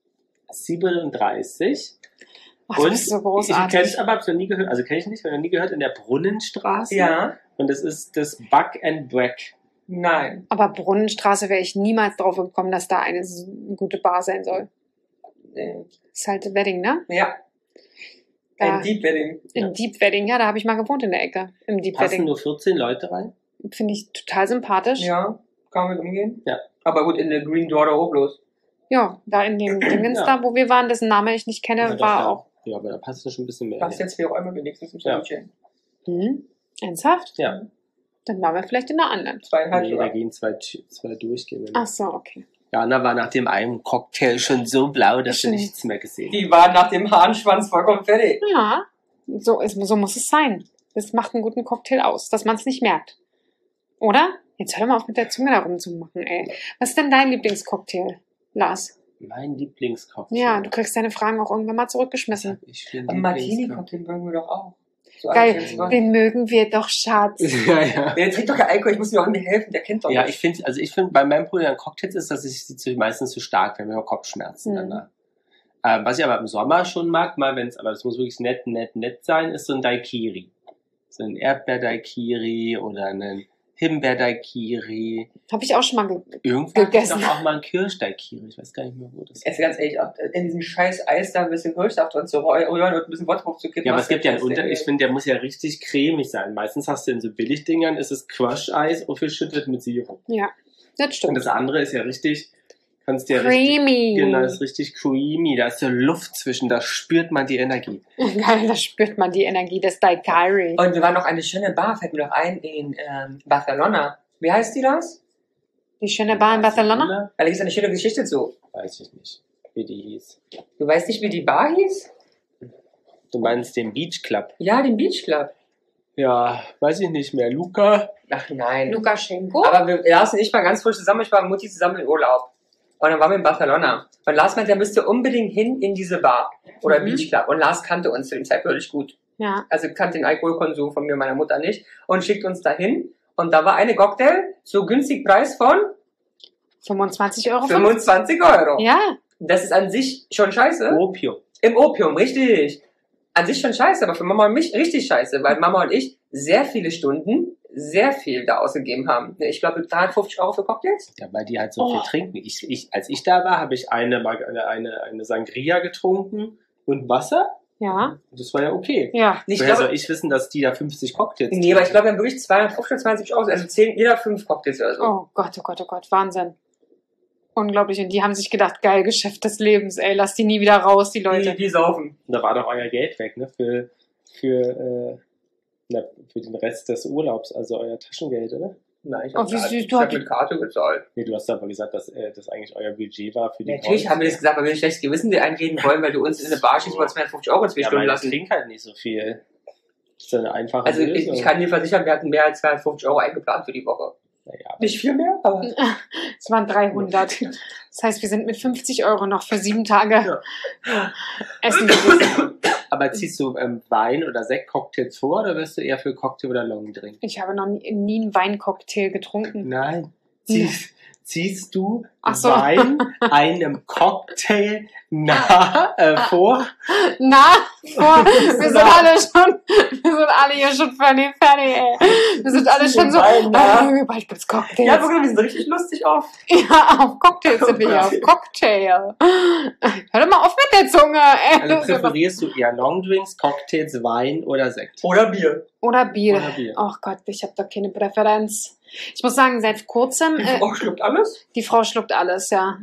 S3: 37?
S2: Ach, das ist so
S3: ich
S2: großartig.
S3: kenne es aber, hab's noch nie gehört, also kenne ich nicht, habe noch nie gehört, in der Brunnenstraße.
S1: Ja.
S3: Und das ist das Buck and Brack.
S1: Nein.
S2: Aber Brunnenstraße wäre ich niemals drauf gekommen, dass da eine gute Bar sein soll. Ist halt Wedding, ne?
S1: Ja.
S2: Da,
S1: Ein Deep Wedding.
S2: in Deep Wedding, ja, da habe ich mal gewohnt in der Ecke. Im Deep
S3: Passen
S2: Wedding.
S3: nur 14 Leute rein?
S2: Finde ich total sympathisch.
S1: Ja. Kann man mit umgehen?
S3: Ja.
S1: Aber gut, in der Green Door auch bloß.
S2: Ja, da in dem Dingens
S3: Ja.
S2: da, wo wir waren, dessen Name ich nicht kenne,
S3: Ja, doch,
S2: war
S3: ja.
S2: auch.
S3: Ja, aber da passt es schon ein bisschen mehr.
S1: Das jetzt wie auch immer wenigstens im
S3: Ja.
S1: Sandwichchen.
S2: Ernsthaft?
S3: Ja.
S2: Dann waren wir vielleicht in der anderen.
S1: 2,5
S3: Nee, da
S1: sogar.
S3: gehen zwei durchgehen.
S2: Ach so, okay.
S3: Jana war nach dem einen Cocktail schon so blau, dass sie
S2: Schön.
S3: nichts mehr gesehen.
S1: Die waren nach dem Hahnschwanz vollkommen fertig.
S2: Ja, so muss es sein. Das macht einen guten Cocktail aus, dass man es nicht merkt. Oder? Jetzt hör doch mal auf mit der Zunge da rumzumachen, ey. Was ist denn dein Lieblingscocktail, Lars?
S3: Mein Lieblingscocktail.
S2: Ja, du kriegst deine Fragen auch irgendwann mal zurückgeschmissen.
S3: Ich bin
S1: Martini-Cocktail mögen wir doch auch. So
S2: Geil,
S1: 41 war.
S2: den mögen wir doch, Schatz.
S3: Ja.
S1: Der trinkt doch kein Alkohol, ich muss ihm auch nicht helfen, der kennt doch
S3: Ja,
S1: nicht.
S3: ich finde, bei meinem Problem an Cocktails ist, dass ich sie meistens zu stark finde, wir haben Kopfschmerzen
S2: Mhm.
S3: danach. Was ich aber im Sommer schon mag, aber das muss wirklich nett sein, ist so ein Daiquiri. So ein Erdbeer-Daiquiri oder ein Himbeer-Daiquiri.
S2: Habe ich auch schon mal
S3: Irgendwann
S2: Gegessen.
S3: ist doch auch mal ein Kirsch-Daiquiri. Ich weiß gar nicht mehr, wo das ist.
S1: Jetzt ganz ehrlich, in diesem scheiß Eis da ein bisschen Kirschsaft drin zu rühren und ein bisschen Wodka zu kippen.
S3: Ja, aber
S1: was
S3: es gibt ja einen
S1: das
S3: Unterschied. Ich
S1: denn?
S3: finde, der muss ja richtig cremig sein. Meistens hast du in so Billigdingern, ist es Crush-Eis aufgeschüttet mit Sirup.
S2: Ja, das
S3: Und
S2: stimmt.
S3: das andere ist ja richtig, kannst dir richtig,
S2: Creamy.
S3: genau, das ist richtig creamy. Da ist so Luft zwischen, da spürt man die Energie.
S2: Geil, da spürt man die Energie des Daiquiri.
S1: Und wir waren noch eine schöne Bar, fällt mir noch ein, in Barcelona. Wie heißt die das?
S2: Die schöne Bar in Barcelona?
S1: Da gibt es eine schöne Geschichte zu.
S3: Weiß ich nicht, wie die hieß.
S1: Du weißt nicht, wie die Bar hieß?
S3: Du meinst den Beach Club?
S1: Ja, den Beach Club.
S3: Ja, weiß ich nicht mehr. Luca?
S1: Ach nein.
S2: Lukaschenko?
S1: Aber wir Lars und ich waren ganz frisch zusammen, ich war mit Mutti zusammen in Urlaub. Und dann waren wir in Barcelona. Und Lars meinte, er müsste unbedingt hin in diese Bar. Oder
S2: Mhm.
S1: Beach Club. Und Lars kannte uns zu dem Zeitpunkt wirklich gut.
S2: Ja.
S1: Also kannte den Alkoholkonsum von mir und meiner Mutter nicht. Und schickt uns dahin. Und da war eine Cocktail, so günstig Preis von
S2: 25 Euro.
S1: 25 Euro.
S2: Ja.
S1: Das ist an sich schon scheiße.
S3: Opium.
S1: Im Opium, richtig. An sich schon scheiße, aber für Mama und mich richtig scheiße, weil Mama und ich sehr viele Stunden, sehr viel da ausgegeben haben. Ich glaube, 350 Euro für Cocktails.
S3: Ja, weil die halt so
S2: Oh.
S3: viel trinken. Als ich da war, habe ich eine Sangria getrunken und Wasser.
S2: Ja.
S3: Das war ja okay.
S2: Ja.
S1: Ich
S3: Woher
S1: glaube,
S3: soll ich wissen, dass die da 50 Cocktails
S1: nee, aber ich glaube, wir haben wirklich 250 Euro, also 10, jeder 5 Cocktails oder so.
S2: Oh Gott, oh Gott, oh Gott. Wahnsinn. Unglaublich. Und die haben sich gedacht, geil, Geschäft des Lebens, ey. Lass die nie wieder raus, die Leute.
S1: Die saufen.
S3: Und da war doch euer Geld weg, ne? Für den Rest des Urlaubs, also euer Taschengeld, oder?
S1: Nein, ich
S2: Oh,
S1: habe
S2: wie süß,
S1: ich
S2: du
S1: hab
S2: hast-
S1: mit Karte bezahlt.
S3: Nee, du hast aber gesagt, dass das eigentlich euer Budget war für die
S1: Natürlich haben wir das gesagt, weil wir ein schlechtes Gewissen dir einreden wollen, weil du uns in eine Bar schießt, über 250 Euro in 2
S3: Ja,
S1: Stunden
S3: weil ich
S1: lassen.
S3: trinke halt nicht so viel. Das ist eine einfache
S1: Also
S3: Lösung.
S1: ich kann dir versichern, wir hatten mehr als 250 Euro eingeplant für die Woche.
S3: Naja,
S1: Nicht viel mehr, aber...
S2: Es waren 300. Das heißt, wir sind mit 50 Euro noch für 7 Tage essen gewesen.
S3: aber ziehst du Wein- oder Sektcocktails vor oder wirst du eher für Cocktail oder Long Drink?
S2: Ich habe noch nie einen Weincocktail getrunken.
S3: Nein. Ziehst du
S2: Ach so.
S3: Wein einem Cocktail vor?
S2: Na, wir sind alle hier schon fertig, ey. Wir sind alle schon so,
S1: Wein nach.
S2: bald gibt's Cocktails.
S1: Ja, wirklich, wir sind richtig lustig auf.
S2: Ja, auf Cocktails sind wir hier, auf Cocktail. Hör doch mal auf mit der Zunge, ey.
S3: Also präferierst du eher Long Drinks, Cocktails, Wein oder Sekt?
S1: Oder Bier.
S2: Oder Bier.
S3: Oder Bier.
S2: Ach Gott, ich habe da keine Präferenz. Ich muss sagen, seit kurzem,
S1: Oh, schluckt alles?
S2: die Frau schluckt alles, ja.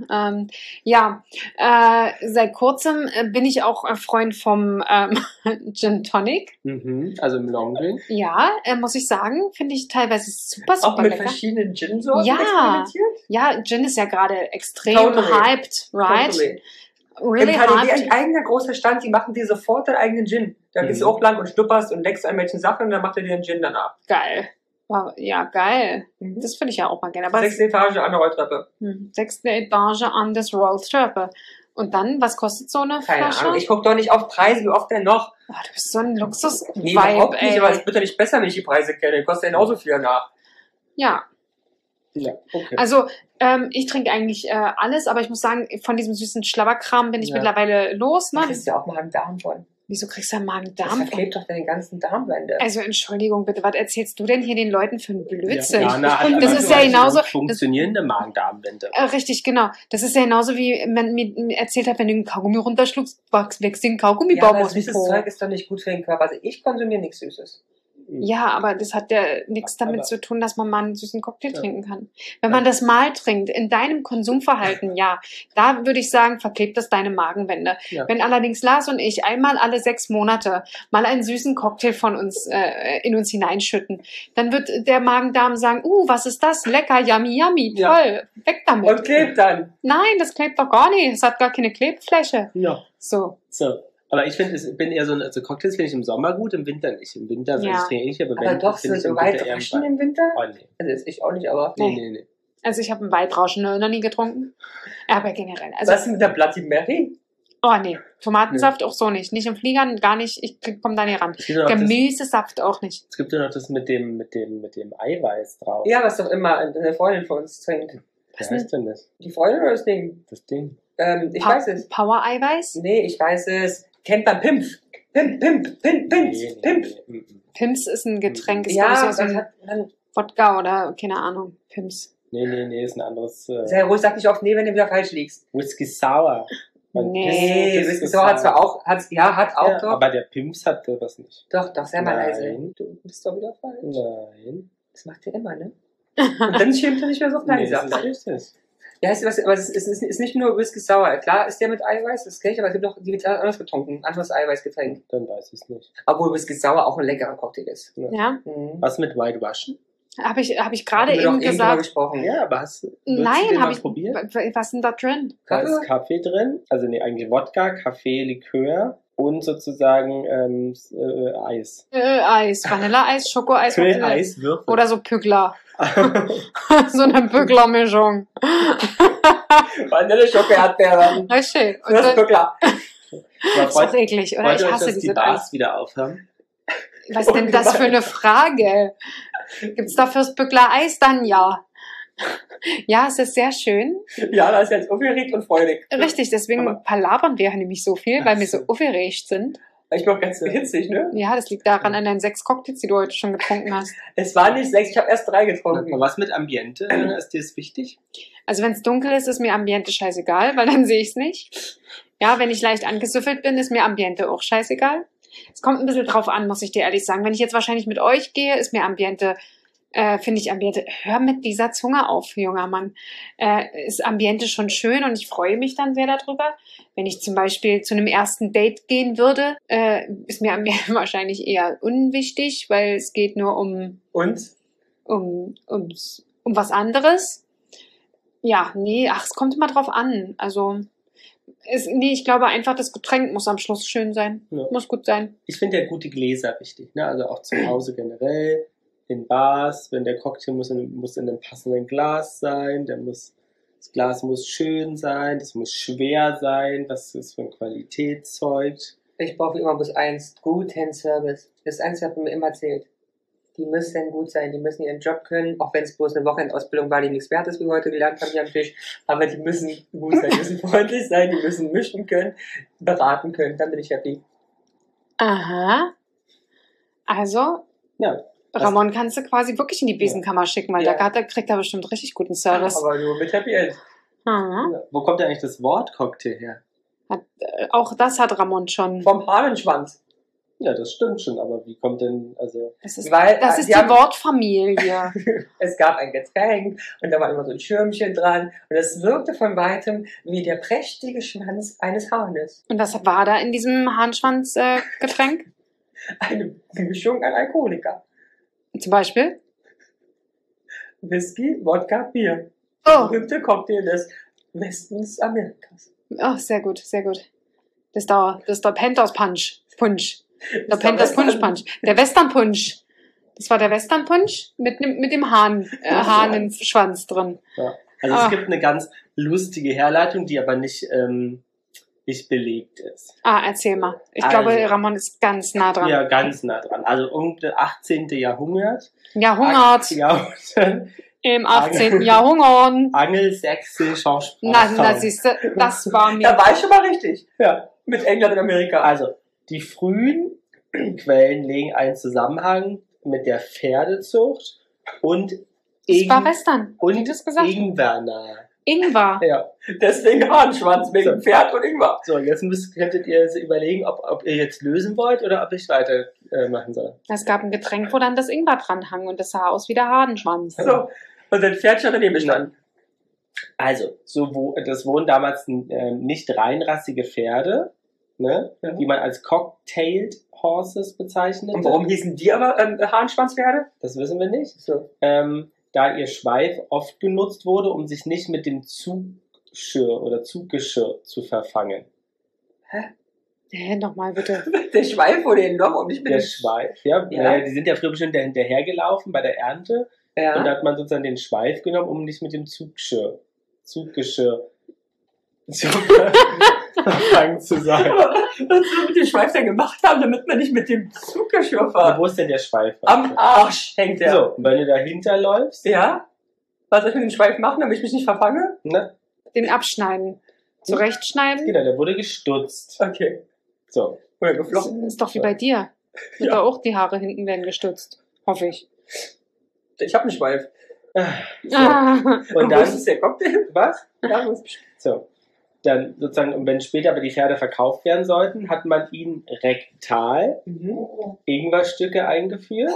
S2: Seit kurzem bin ich auch ein Freund vom Gin Tonic.
S3: Also im Long Drink.
S2: Ja, muss ich sagen, finde ich teilweise super,
S1: Auch
S2: super
S1: mit
S2: lecker.
S1: verschiedenen Gin-Sorten
S2: Ja.
S1: experimentiert?
S2: Ja, Gin ist ja gerade extrem
S1: Totally.
S2: hyped, right?
S1: Totally.
S2: Really
S1: Im KDW
S2: hyped.
S1: ein eigener großer Stand, die machen dir sofort deinen eigenen Gin. Da gehst du auch lang und schnupperst und leckst an welchen Sachen und dann macht er dir einen Gin danach.
S2: Geil. Ja, geil. Das finde ich ja auch mal gerne. Aber
S1: 6. Etage an der Rolltreppe.
S2: 6. Etage an des Rolltreppe. Und dann, was kostet so eine
S1: Keine
S2: Flasche?
S1: Ahnung, ich guck doch nicht auf Preise, wie oft denn noch?
S2: Oh, du bist so ein Luxus-Vibe,
S1: Nee, überhaupt nicht,
S2: ey.
S1: aber es wird doch nicht besser, wenn ich die Preise kenne. Kostet ja genauso viel danach.
S2: Ja,
S3: Ja, okay.
S2: also ich trinke eigentlich alles, aber ich muss sagen, von diesem süßen Schlabberkram bin ich
S3: Ja.
S2: mittlerweile los.
S1: Da
S2: Ne?
S1: kriegst du ja auch mal einen Darm von.
S2: Wieso kriegst du einen
S1: Das
S2: Magen-Darm?
S1: verklebt doch deine ganzen Darmwände.
S2: Also Entschuldigung bitte, was erzählst du denn hier den Leuten für einen Blödsinn?
S3: hat
S2: Das
S3: aber
S2: ist ja
S3: so
S2: genauso-
S3: funktionierende Magen-Darm-Wände.
S2: Richtig, genau. Das ist ja genauso wie man mir erzählt hat, wenn du einen Kaugummi runterschluckst, wächst den
S1: Ja,
S2: Kaugummibaum
S1: aber
S2: aus dem
S1: süßes
S2: Po.
S1: Zeug ist doch nicht gut für den Körper. Also ich konsumiere nichts Süßes.
S2: Ja, aber das hat ja nichts damit
S3: Aber-
S2: zu tun, dass man mal einen süßen Cocktail
S3: Ja.
S2: trinken kann. Wenn man das mal trinkt, in deinem Konsumverhalten, ja, da würde ich sagen, verklebt das deine Magenwände.
S3: Ja.
S2: Wenn allerdings Lars und ich einmal alle 6 Monate mal einen süßen Cocktail von uns in uns hineinschütten, dann wird der Magen-Darm sagen, was ist das? Lecker, yummy, yummy,
S3: Ja.
S2: toll, weg damit.
S1: Und klebt dann.
S2: Nein, das klebt doch gar nicht. Es hat gar keine Klebfläche.
S3: Ja.
S2: So.
S3: So. Aber ich bin eher so also Cocktails finde ich im Sommer gut, im Winter nicht. Im Winter, also
S2: Ja.
S3: ich trinke nicht, aber
S1: Aber doch,
S3: finde
S1: sind
S3: ich
S1: so
S3: im
S1: weit
S3: Winter eher
S1: Rauschen
S3: Wein.
S1: im Winter?
S3: Oh, nee.
S1: Also jetzt ich auch nicht, aber...
S3: Nee.
S2: Also ich habe einen Weitrauschen noch nie getrunken. Aber generell. Also
S1: Was ist mit der Bloody Mary?
S2: Oh nee, Tomatensaft auch so nicht. Nicht im Flieger, gar nicht. Ich komme da nicht ran.
S3: Es gibt ja noch das,
S2: Gemüsesaft auch nicht.
S3: es gibt ja noch das mit dem Eiweiß drauf.
S1: Ja, was doch immer eine Freundin von uns trinkt.
S3: Was heißt denn das?
S1: Die Freundin oder das Ding?
S3: Das Ding.
S1: Ich weiß es.
S2: Power-Eiweiß?
S1: Nee, ich weiß es. Kennt man Pimpf? Pimps.
S3: Nee.
S2: Pimps ist ein Getränk. Ist
S1: Ja,
S2: glaube ich
S1: das
S2: so ein
S1: hat man.
S2: Wodka oder keine Ahnung. Pimps.
S3: Nee, ist ein anderes.
S1: Sehr ruhig, sag nicht oft nee, wenn du wieder falsch liegst.
S3: Whisky Sour.
S2: Nee,
S1: Whisky Sour hat zwar auch, hat auch
S3: Ja,
S1: doch.
S3: aber der Pimps hat das nicht.
S1: Doch, sehr mal leise.
S3: Nein.
S1: Du bist doch wieder falsch.
S3: Nein.
S1: Das macht ihr immer, ne? Und dann schämt er nicht mehr so auf Nein
S3: Nee, das
S1: gesagt.
S3: ist richtig.
S1: Ja, aber es ist nicht nur Whisky Sour. Klar ist der mit Eiweiß, das kenne ich, aber es gibt auch, die wird anders getrunken. Anderes Eiweißgetränk.
S3: Dann weiß ich es nicht.
S1: Obwohl Whisky Sour auch ein leckerer Cocktail ist.
S2: Ja,
S1: Mhm.
S3: Was mit White Russian?
S2: habe ich gerade
S1: Haben wir doch
S2: eben
S1: drüber
S2: gesagt.
S1: gesprochen.
S3: Ja, aber würdest du
S2: Nein,
S3: den
S2: habe
S3: mal
S2: ich.
S3: probiert?
S2: Was ist denn da drin?
S3: Da ist
S1: Kaffee?
S3: Kaffee drin, also nee, eigentlich Wodka, Kaffee, Likör und sozusagen Eis.
S2: Eis, Vanilleeis, Schokoeis
S3: Eiswürfel.
S2: oder so Pückler. So eine Pückler-Mischung.
S1: Vanille, Schoko, Erdbeeren.
S2: Richtig. Und
S1: Das ist
S2: dann,
S1: klar.
S3: Aber
S2: ist doch eklig, oder?
S3: wollt
S2: Ich
S3: ihr euch,
S2: hasse
S3: dass die
S2: diese
S3: Bars
S2: Eis.
S3: wieder aufhören?
S2: Was ist denn das für eine Frage? Gibt's da fürs Pückler Eis dann ja? Ja, es ist sehr schön.
S1: Ja, das ist jetzt aufgeregt und freudig.
S2: Richtig, deswegen
S1: Aber-
S2: palabern wir nämlich so viel, weil wir so aufgeregt sind.
S1: Ich bin auch ganz hitzig, ne?
S2: Ja, das liegt daran an deinen 6 Cocktails, die du heute schon getrunken hast.
S1: Es waren nicht 6, ich habe erst 3 getrunken.
S3: Was mit Ambiente? Ist dir das wichtig?
S2: Also wenn es dunkel ist mir Ambiente scheißegal, weil dann sehe ich es nicht. Ja, wenn ich leicht angesüffelt bin, ist mir Ambiente auch scheißegal. Es kommt ein bisschen drauf an, muss ich dir ehrlich sagen. Wenn ich jetzt wahrscheinlich mit euch gehe, ist mir Ambiente, finde ich Ambiente, hör mit dieser Zunge auf, junger Mann. Ist Ambiente schon schön und ich freue mich dann sehr darüber. Wenn ich zum Beispiel zu einem ersten Date gehen würde, ist mir Ambiente wahrscheinlich eher unwichtig, weil es geht nur um was anderes. Ja, nee, es kommt immer drauf an. Also, ich glaube einfach, das Getränk muss am Schluss schön sein.
S3: Ja.
S2: Muss gut sein.
S3: Ich finde ja gute Gläser wichtig, ne? Also auch zu Hause generell, in Bars, wenn der Cocktail muss in einem passenden Glas sein, das Glas muss schön sein, das muss schwer sein, was das von Qualität zeugt.
S1: Ich brauche immer bis 1, guten Service. Das ist eins, was mir immer zählt. Die müssen gut sein, die müssen ihren Job können, auch wenn es bloß eine Wochenendausbildung war, die nichts wert ist, wie wir heute gelernt haben hier am Tisch. Aber die müssen gut sein, die müssen freundlich sein, die müssen mischen können, beraten können, dann bin ich happy.
S2: Aha. Also,
S3: Ja,
S2: Ramon kannst du quasi wirklich in die Besenkammer schicken, weil
S1: Ja.
S2: da kriegt er bestimmt richtig guten Service.
S1: Aber nur mit Happy End.
S2: Aha.
S3: wo kommt denn eigentlich das Wort Cocktail her?
S2: Auch das hat Ramon schon.
S1: Vom Hahnenschwanz.
S3: Ja, das stimmt schon, aber wie kommt denn, also,
S2: Das ist,
S1: Weil,
S2: das ist
S1: die
S2: die
S1: haben-
S2: Wortfamilie.
S1: Es gab ein Getränk und da war immer so ein Schirmchen dran und es wirkte von weitem wie der prächtige Schwanz eines Hahnes.
S2: Und was war da in diesem Hahnschwanz-Getränk?
S1: Eine Mischung an Alkoholiker.
S2: Zum Beispiel?
S1: Whisky, Wodka, Bier.
S2: Oh,
S1: Berühmte Cocktail des Westens Amerikas.
S2: oh, sehr gut, sehr gut. Das ist der Panthers Punch. Der Panthers
S1: Western-
S2: Punch. Der Western Punch. Das war der Western Punch mit dem Hahnenschwanz drin.
S3: ja. Also
S2: Ah.
S3: es gibt eine ganz lustige Herleitung, die aber nicht belegt ist.
S2: Erzähl mal. Ich
S3: Also.
S2: glaube, Ramon ist ganz nah dran.
S3: Ja, ganz nah dran. Also um das 18. Jahrhundert.
S2: Jahrhundert.
S3: Jahrhundert.
S2: Im 18. Jahrhundert.
S3: Angelsächsischer
S2: Na,
S3: Sprache.
S2: siehst du, das war
S1: Da
S2: mir.
S1: war ich schon mal richtig.
S3: Ja.
S1: Mit England und Amerika.
S3: Also, die frühen Quellen legen einen Zusammenhang mit der Pferdezucht und
S2: Das war Western. Wie
S3: und
S2: du es gesagt hast.
S3: Ingwer nahe.
S2: Ingwer.
S3: Ja.
S1: Deswegen Hahnenschwanz, wegen Pferd und Ingwer.
S3: So, jetzt könntet ihr überlegen, ob ihr jetzt lösen wollt oder ob ich weiter machen soll.
S2: Es gab ein Getränk, wo dann das Ingwer dran hang und das sah aus wie der Hahnenschwanz.
S1: So. Und sein Pferdchen daneben gestanden.
S3: Also, das wurden damals nicht reinrassige Pferde, ne,
S1: Ja.
S3: die man als Cocktailed Horses bezeichnet.
S1: Und warum hießen die aber Hahnenschwanzpferde?
S3: Das wissen wir nicht.
S1: So.
S3: Da ihr Schweif oft genutzt wurde, um sich nicht mit dem Zuggeschirr zu verfangen.
S2: Nochmal bitte.
S1: Der Schweif wurde enorm und ich bin
S3: Der Schweif, ja.
S1: Ja.
S3: Die sind ja früher bestimmt hinterhergelaufen bei der Ernte. Und da
S1: Ja.
S3: hat man sozusagen den Schweif genommen, um nicht mit dem Zuggeschirr zu anfangen zu sein.
S1: Was wir mit dem Schweif dann gemacht haben, damit man nicht mit dem Zug geschwurbelt
S3: Und
S1: hat.
S3: wo ist denn der Schweif?
S1: Am Arsch hängt der.
S3: So, und wenn du dahinter läufst,
S1: Ja? Was soll ich mit dem Schweif machen, damit ich mich nicht verfange?
S3: ne?
S2: Den abschneiden. Zurechtschneiden.
S3: Genau, der wurde gestutzt.
S1: Okay.
S3: So.
S1: Oder
S2: Das
S1: geflochten.
S2: ist doch wie bei dir. Wird
S1: Ja.
S2: doch auch die Haare hinten werden gestutzt. Hoffe ich.
S1: Ich habe einen Schweif.
S2: Ah.
S3: Und
S1: wo
S3: dann,
S1: ist der Cocktail?
S3: was?
S1: Ja, wo ist
S3: So. Dann sozusagen, und wenn später aber die Pferde verkauft werden sollten, hat man ihnen rektal Ingwerstücke eingeführt,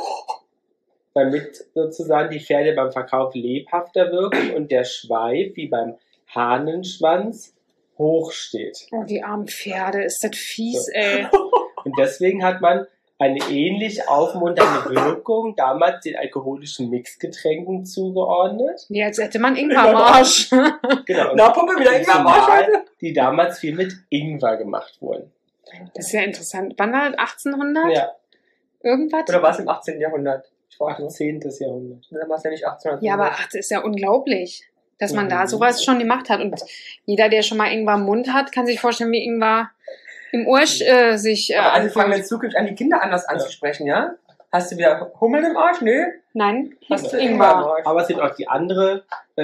S3: damit sozusagen die Pferde beim Verkauf lebhafter wirken und der Schweif, wie beim Hahnenschwanz, hoch steht.
S2: Oh, die armen Pferde. Ist das fies,
S3: So.
S2: ey.
S3: Und deswegen hat man eine ähnlich aufmunternde Wirkung damals den alkoholischen Mixgetränken zugeordnet.
S2: Wie als hätte man Ingwer am Arsch.
S3: Genau.
S1: Na, Puppe, wieder Ingwer am Arsch heute?
S3: Die damals viel mit Ingwer gemacht wurden.
S2: Das ist ja interessant. Wann war das? 1800?
S3: Ja,
S2: Irgendwas?
S1: Oder war es im 18. Jahrhundert? Ich frage nur.
S3: 18. Jahrhundert.
S1: Dann war es ja nicht 1800.
S2: Ja, aber ach, das ist ja unglaublich, dass man da
S3: Mhm.
S2: sowas schon gemacht hat. Und jeder, der schon mal Ingwer im Mund hat, kann sich vorstellen, wie Ingwer im Ursch sich
S1: Aber also fangen wir
S2: anfühlt.
S1: zukünftig an, die Kinder anders anzusprechen, ja? Hast du wieder Hummeln im Arsch? Nö.
S2: Nein,
S1: Hast du
S2: Ingwer.
S1: Ingwer im Arsch?
S3: Aber es gibt auch die andere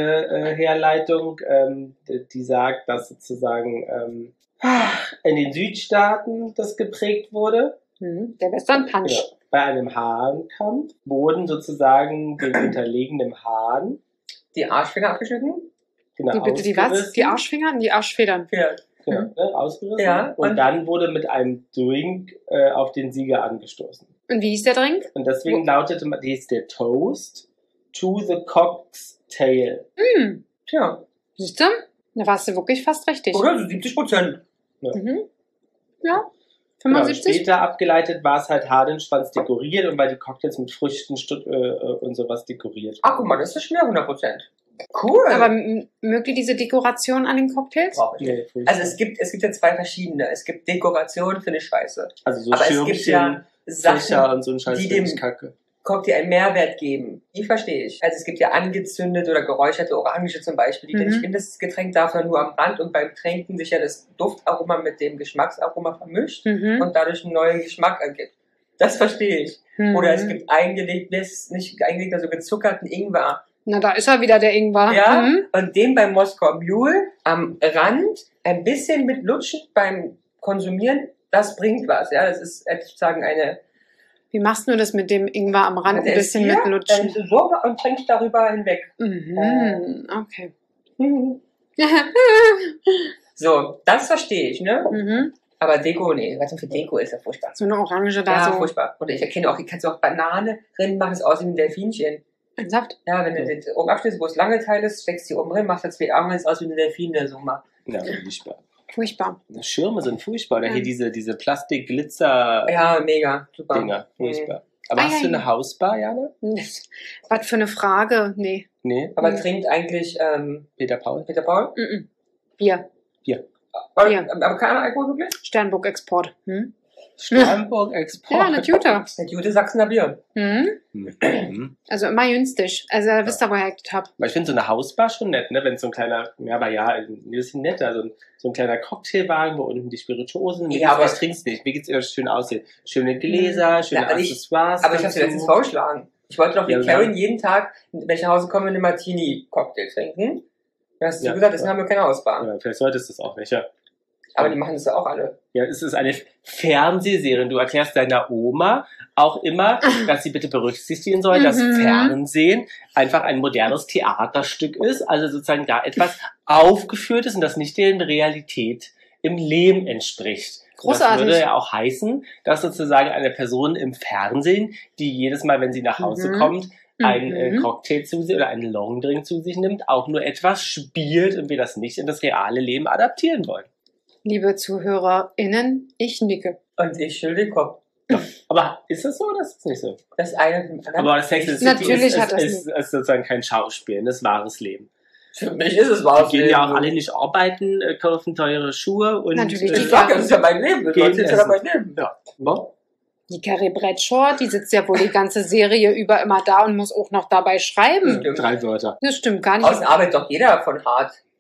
S3: Herleitung, die sagt, dass sozusagen in den Südstaaten das geprägt wurde.
S2: Der Western Punch.
S3: Genau. Bei einem Hahnkampf wurden sozusagen den unterlegenen Hahn
S1: Die Arschfinger abgeschnitten?
S3: genau,
S2: Die bitte, die was?
S3: ausgerissen.
S2: Die Arschfinger? Die Arschfedern.
S1: Pferd.
S3: Genau, ne, ausgerissen.
S1: Ja,
S3: und
S1: und-
S3: dann wurde mit einem Drink auf den Sieger angestoßen.
S2: Und wie hieß der Drink?
S3: Und deswegen lautete die ist der Toast to the cock's tail.
S1: Tja.
S2: Siehst du? Da warst du wirklich fast richtig.
S1: Oder so 70%.
S2: Mhm. Ja.
S3: Genau,
S2: 75?
S3: später abgeleitet war es halt Hahnenschwanz dekoriert und weil die Cocktails mit Früchten und sowas dekoriert.
S1: Ach, guck mal, das ist schwer 100%. Cool.
S2: Aber mögt ihr diese Dekoration an den Cocktails?
S1: Brauch ich nicht.
S3: Nee, furchtbar.
S1: Also es gibt ja zwei verschiedene. Es gibt Dekoration, finde ich scheiße.
S3: Also so
S1: Aber es gibt
S3: Schirmchen,
S1: ja
S3: Fächer
S1: Sachen,
S3: und so ein Scheiß
S1: die
S3: finde ich
S1: dem
S3: kacke.
S1: Cocktail einen Mehrwert geben. Die verstehe ich. Also es gibt ja angezündete oder geräucherte Orange zum Beispiel. Die finde ich in das Getränk darf man nur am Rand und beim Trinken sich ja das Duftaroma mit dem Geschmacksaroma vermischt
S2: Mhm.
S1: und dadurch einen neuen Geschmack ergibt. Das verstehe ich.
S2: Mhm.
S1: Oder es gibt nicht eingelegt, also gezuckerten Ingwer.
S2: Na, da ist er wieder, der Ingwer.
S1: Ja,
S2: Mhm.
S1: und den beim Moskau Mule am Rand ein bisschen mit Lutschen beim Konsumieren, das bringt was. Ja, das ist sozusagen eine.
S2: Wie machst du das mit dem Ingwer am Rand ein
S1: der ist
S2: bisschen
S1: hier,
S2: mit Lutschen?
S1: Dann ist es so und trinkst darüber hinweg.
S2: Mhm. Okay.
S1: So, das verstehe ich, ne?
S2: Mhm.
S1: Aber Deko, nee, was denn für Deko ist ja furchtbar.
S2: So eine Orange da
S1: Ja,
S2: so.
S1: furchtbar. Und ich erkenne auch, kannst du auch Banane drin machen, es aussieht wie ein Delfinchen.
S2: Ein Saft.
S1: Ja, wenn du den oben abschließt, wo es lange Teil ist, steckst du die oben drin, machst da zwei Augen, ist aus wie ein Delfin, der so macht.
S3: Ja, furchtbar.
S2: Furchtbar.
S3: Schirme sind furchtbar. Oder
S2: Ja.
S3: hier diese Plastik-Glitzer-Dinger.
S1: Ja, mega, super.
S3: Furchtbar. Aber
S2: Ah,
S3: hast
S2: ja,
S3: du
S2: ja.
S3: eine Hausbar, Jana?
S2: Was für eine Frage. Nee.
S3: Nee,
S1: Aber
S2: Mhm.
S1: trinkt eigentlich
S3: Peter Paul?
S1: Peter Paul?
S2: Mhm. Bier. Ja.
S1: Aber kein Alkohol wirklich?
S2: Sternburg-Export. Hm?
S3: Sternburg Export.
S2: Ja, natürlich.
S1: Das gute Sachsener Bier.
S2: Hm?
S3: Mhm.
S2: Also immer jüngstisch. Also wisst ihr, woher ich das hab.
S3: Aber ich finde so eine Hausbar schon nett, ne? Wenn so ein kleiner, ja, aber ja, ein bisschen netter, so ein kleiner Cocktailwagen, wo unten die Spirituosen,
S1: Ja, aber-
S3: was trinkst du nicht? Mir geht's immer schön aussehen. Schöne Gläser, schöne
S1: Ja, aber
S3: Accessoires.
S1: Aber ich habe
S3: dazu.
S1: dir letztens vorgeschlagen. Ich wollte doch wie
S3: Ja,
S1: Karen
S3: ja.
S1: jeden Tag, wenn ich nach Hause komme, eine Martini-Cocktail trinken. Da hast du
S3: Ja,
S1: gesagt, das
S3: ja.
S1: haben wir keine Ausbar.
S3: Ja, vielleicht solltest du es auch nicht, ja.
S1: Aber die machen das ja auch alle.
S3: Ja, es ist eine Fernsehserie. Du erklärst deiner Oma auch immer, dass sie bitte berücksichtigen soll, dass
S2: Mhm.
S3: Fernsehen einfach ein modernes Theaterstück ist, also sozusagen da etwas aufgeführt ist und das nicht der Realität im Leben entspricht. Und das
S2: Großartig.
S3: würde ja auch heißen, dass sozusagen eine Person im Fernsehen, die jedes Mal, wenn sie nach Hause
S2: Mhm.
S3: kommt, einen
S2: Mhm.
S3: Cocktail zu sich oder einen Longdrink zu sich nimmt, auch nur etwas spielt und wir das nicht in das reale Leben adaptieren wollen.
S2: Liebe ZuhörerInnen, ich nicke.
S1: Und ich schüttel den Kopf.
S3: Aber ist das so oder ist das nicht so?
S1: Das eine mit dem anderen.
S3: Aber Sex and the City
S2: Natürlich hat das
S3: ist sozusagen kein Schauspiel, das ist wahres Leben.
S1: Für mich ist es wahr.
S3: Die gehen ja auch alle nicht arbeiten, kaufen teure Schuhe und
S2: Natürlich,
S1: Ich sag ja, das ist ja mein Leben. Das
S3: Gehen
S1: ist ja
S3: essen.
S1: mein Leben.
S3: ja. Bon.
S2: Die Carrie Bradshaw, die sitzt ja wohl die ganze Serie über immer da und muss auch noch dabei schreiben.
S1: Stimmt.
S3: 3 Wörter.
S2: Das stimmt gar nicht.
S1: Außen arbeitet doch jeder von hart.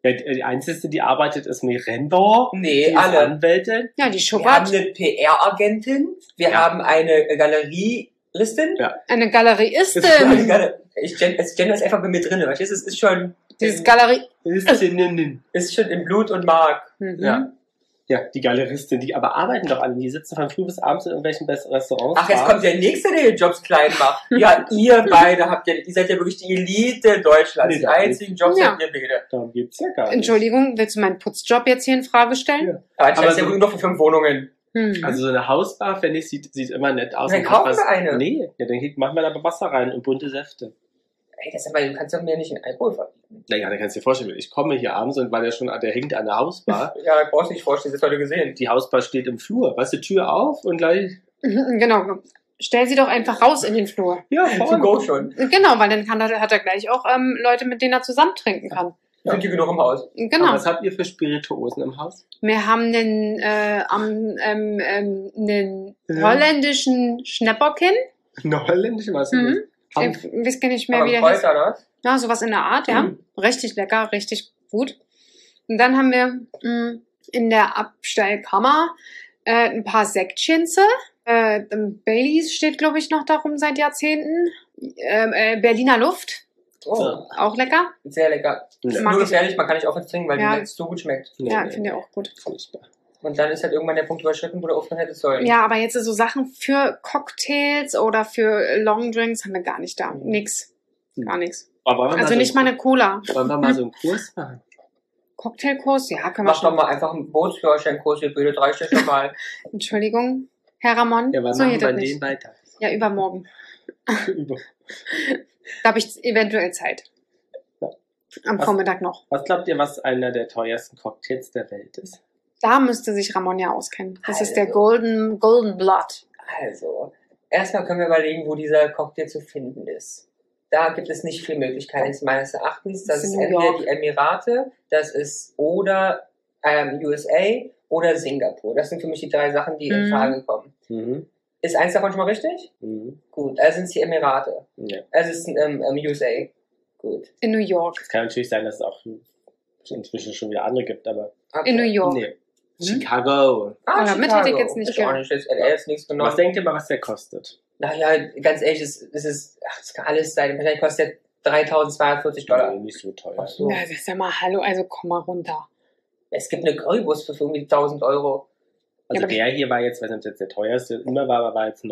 S3: Ja, die einzige, die arbeitet, ist Miranda.
S1: Nee,
S3: die ist
S1: alle.
S3: Anwältin.
S2: Ja, die
S1: Wir
S2: Schubert.
S1: haben eine PR-Agentin, wir
S3: Ja.
S1: haben eine Galerieistin.
S3: Ja.
S2: Eine Galerieistin.
S1: Ich gender ist einfach bei mir drin. Weißt du, es ist schon,
S2: Dieses Galerie.
S1: ist schon in Blut und Mark.
S2: Mhm.
S3: Ja. Ja, die Galeristin, die aber arbeiten doch alle. Die sitzen von früh bis abends in irgendwelchen besten Restaurants.
S1: Ach, jetzt
S3: Bars.
S1: kommt der Nächste, der die Jobs klein macht. Ja, ihr beide ihr seid ja wirklich die Elite Deutschlands.
S3: Nee,
S1: Die
S3: gar nicht.
S1: einzigen Jobs
S2: Ja.
S1: habt ihr beide.
S3: Darum geht's ja gar nicht.
S2: Entschuldigung, willst du meinen Putzjob jetzt hier in Frage stellen?
S3: Ja.
S1: Aber anscheinend ist
S3: so-
S1: ja wirklich nur für 5 Wohnungen.
S2: Hm.
S3: Also so eine Hausbar, finde ich, sieht immer nett aus.
S1: Dann
S3: und hat
S1: kaufen
S3: was-
S1: wir eine.
S3: Nee, ja, dann machen wir da aber Wasser rein und bunte Säfte.
S1: Ey, das ist aber, du kannst doch mir nicht in Alkohol verbieten.
S3: Naja, da kannst du dir vorstellen, ich komme hier abends und weil der hängt an der Hausbar.
S1: Ja, brauchst du nicht vorstellen, das hast du heute gesehen.
S3: Die Hausbar steht im Flur. Weißt du, Tür auf und gleich.
S2: Genau. Stell sie doch einfach raus in den Flur.
S3: Ja,
S1: To go schon.
S2: Genau, weil dann hat er gleich auch Leute, mit denen er zusammen trinken kann.
S1: Sind die genug im Haus?
S3: Aber
S2: Genau.
S3: was habt ihr für Spirituosen im Haus?
S2: Wir haben einen holländischen Schnäpperkin.
S3: Eine holländische, was
S2: Mhm.
S3: ist
S2: Ich weiß gar nicht mehr,
S1: Aber
S2: wie der
S1: Kräuter,
S2: heißt.
S1: oder was?
S2: Ja, sowas in der Art, ja. Richtig lecker, richtig gut. Und dann haben wir in der Abstellkammer ein paar Sektschinze. Baileys steht, glaube ich, noch darum seit Jahrzehnten. Berliner Luft,
S1: Oh,
S3: So.
S2: auch lecker.
S1: sehr lecker.
S3: Ja.
S2: Mag
S1: Nur
S2: ich.
S1: gefährlich, man kann nicht aufhören zu trinken, weil
S2: Ja.
S1: die nicht so gut schmeckt.
S3: Nee,
S2: Ja,
S3: nee,
S2: finde ich auch gut.
S3: furchtbar.
S1: Und dann ist halt irgendwann der Punkt überschritten, wo du aufhören hättest sollen.
S2: Ja, aber jetzt so Sachen für Cocktails oder für Longdrinks haben wir gar nicht da. Nix. Gar nichts.
S3: Aber wollen wir
S2: Also
S3: so
S2: nicht mal eine Cola.
S3: Wollen wir mal so einen Kurs machen?
S2: Cocktailkurs? Ja, können wir
S1: Mach doch
S2: schon.
S1: mal einfach einen Bootsführerscheinkurs, ihr Böde, 3 Stück mal.
S2: Entschuldigung, Herr Ramon.
S3: Ja, wann
S2: so
S3: machen
S2: geht
S3: wir
S2: das
S3: den
S2: nicht.
S3: weiter?
S2: Ja, übermorgen.
S3: Über-
S2: Da habe ich eventuell Zeit.
S3: Ja.
S2: Am
S3: Was-
S2: Vormittag noch.
S3: Was glaubt ihr, was einer der teuersten Cocktails der Welt ist?
S2: Da müsste sich Ramon ja auskennen. Das ist der
S1: Also.
S2: Golden Blood.
S1: Also, erstmal können wir überlegen, wo dieser Cocktail zu finden ist. Da gibt es nicht viele Möglichkeiten meines Erachtens. Das
S2: Das ist
S1: ist
S2: in New
S1: entweder
S2: York.
S1: die Emirate, das ist oder USA oder Singapur. Das sind für mich die 3 Sachen, die in
S2: Mhm.
S1: Frage kommen.
S3: Mhm.
S1: Ist eins davon schon mal richtig?
S3: Mhm.
S1: Gut, also sind es die Emirate.
S3: Ja.
S1: Also es ist USA. Gut.
S2: In New York.
S3: Es kann natürlich sein, dass es auch inzwischen schon wieder andere gibt, aber
S1: Okay.
S2: In New York.
S3: nee. Chicago.
S1: Ah,
S2: Damit
S1: Chicago.
S2: hätte ich jetzt nicht
S1: Ist auch nicht schlecht. LA ist nichts
S3: Was
S1: genommen.
S3: denkt ihr mal, was der kostet?
S1: Naja, ganz ehrlich, das kann alles sein. Wahrscheinlich kostet der $3.240.
S3: Nee, nicht so teuer.
S1: Ach so.
S2: Ja, sag mal, hallo, also komm mal runter.
S1: Es gibt eine Currywurst für irgendwie 1.000 Euro.
S3: Also
S2: Ja, aber
S3: der hier war jetzt, weiß nicht, ob das jetzt der teuerste immer war, aber war jetzt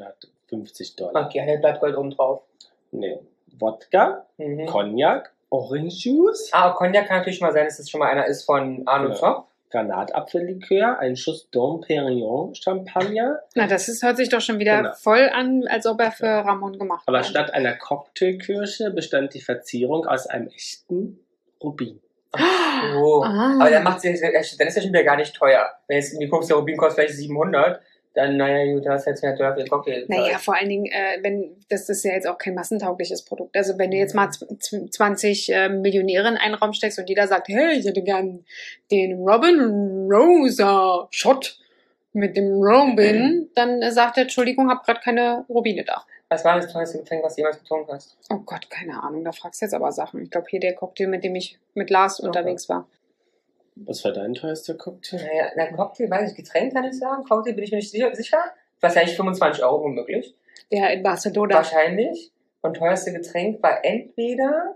S3: $950.
S1: Okay, da bleibt Gold oben drauf.
S3: Nee. Wodka,
S1: Mhm.
S3: Cognac, Orange Juice,
S1: Ah, Cognac kann natürlich mal sein, dass das schon mal einer ist von Arno
S3: Ja.
S1: Zopp.
S3: Granatapfellikör, ein Schuss Dom Perignon Champagner.
S2: Na, hört sich doch schon wieder
S3: Genau.
S2: voll an, als ob er für Ramon gemacht
S3: Aber
S2: wäre.
S3: statt einer Cocktailkirsche bestand die Verzierung aus einem echten Rubin.
S1: Oh.
S2: Ah.
S1: Aber dann macht sie, dann ist das schon wieder gar nicht teuer. Wenn jetzt die guckst, der Rubin kostet vielleicht 700, dann, naja, gut, da hast du jetzt mehr teuer für den Cocktail.
S2: Naja, vor allen Dingen, das ist ja jetzt auch kein massentaugliches Produkt. Also wenn du jetzt mal 20 Millionäre in einen Raum steckst und jeder sagt, hey, ich hätte gern den Robin Rosa Shot mit dem Robin, dann sagt er, Entschuldigung, hab gerade keine Rubine da.
S1: Was war das teuerste Getränk, was du jemals getrunken hast?
S2: Oh Gott, keine Ahnung, da fragst du jetzt aber Sachen. Ich glaube, hier der Cocktail, mit dem ich mit Lars unterwegs war.
S3: Was war dein teuerster Cocktail?
S1: Naja, na, Cocktail weiß ich, Getränk kann ich sagen. Cocktail bin ich mir nicht sicher. Wahrscheinlich 25 Euro womöglich.
S2: Der in Barcelona.
S1: Wahrscheinlich. Und teuerste Getränk war entweder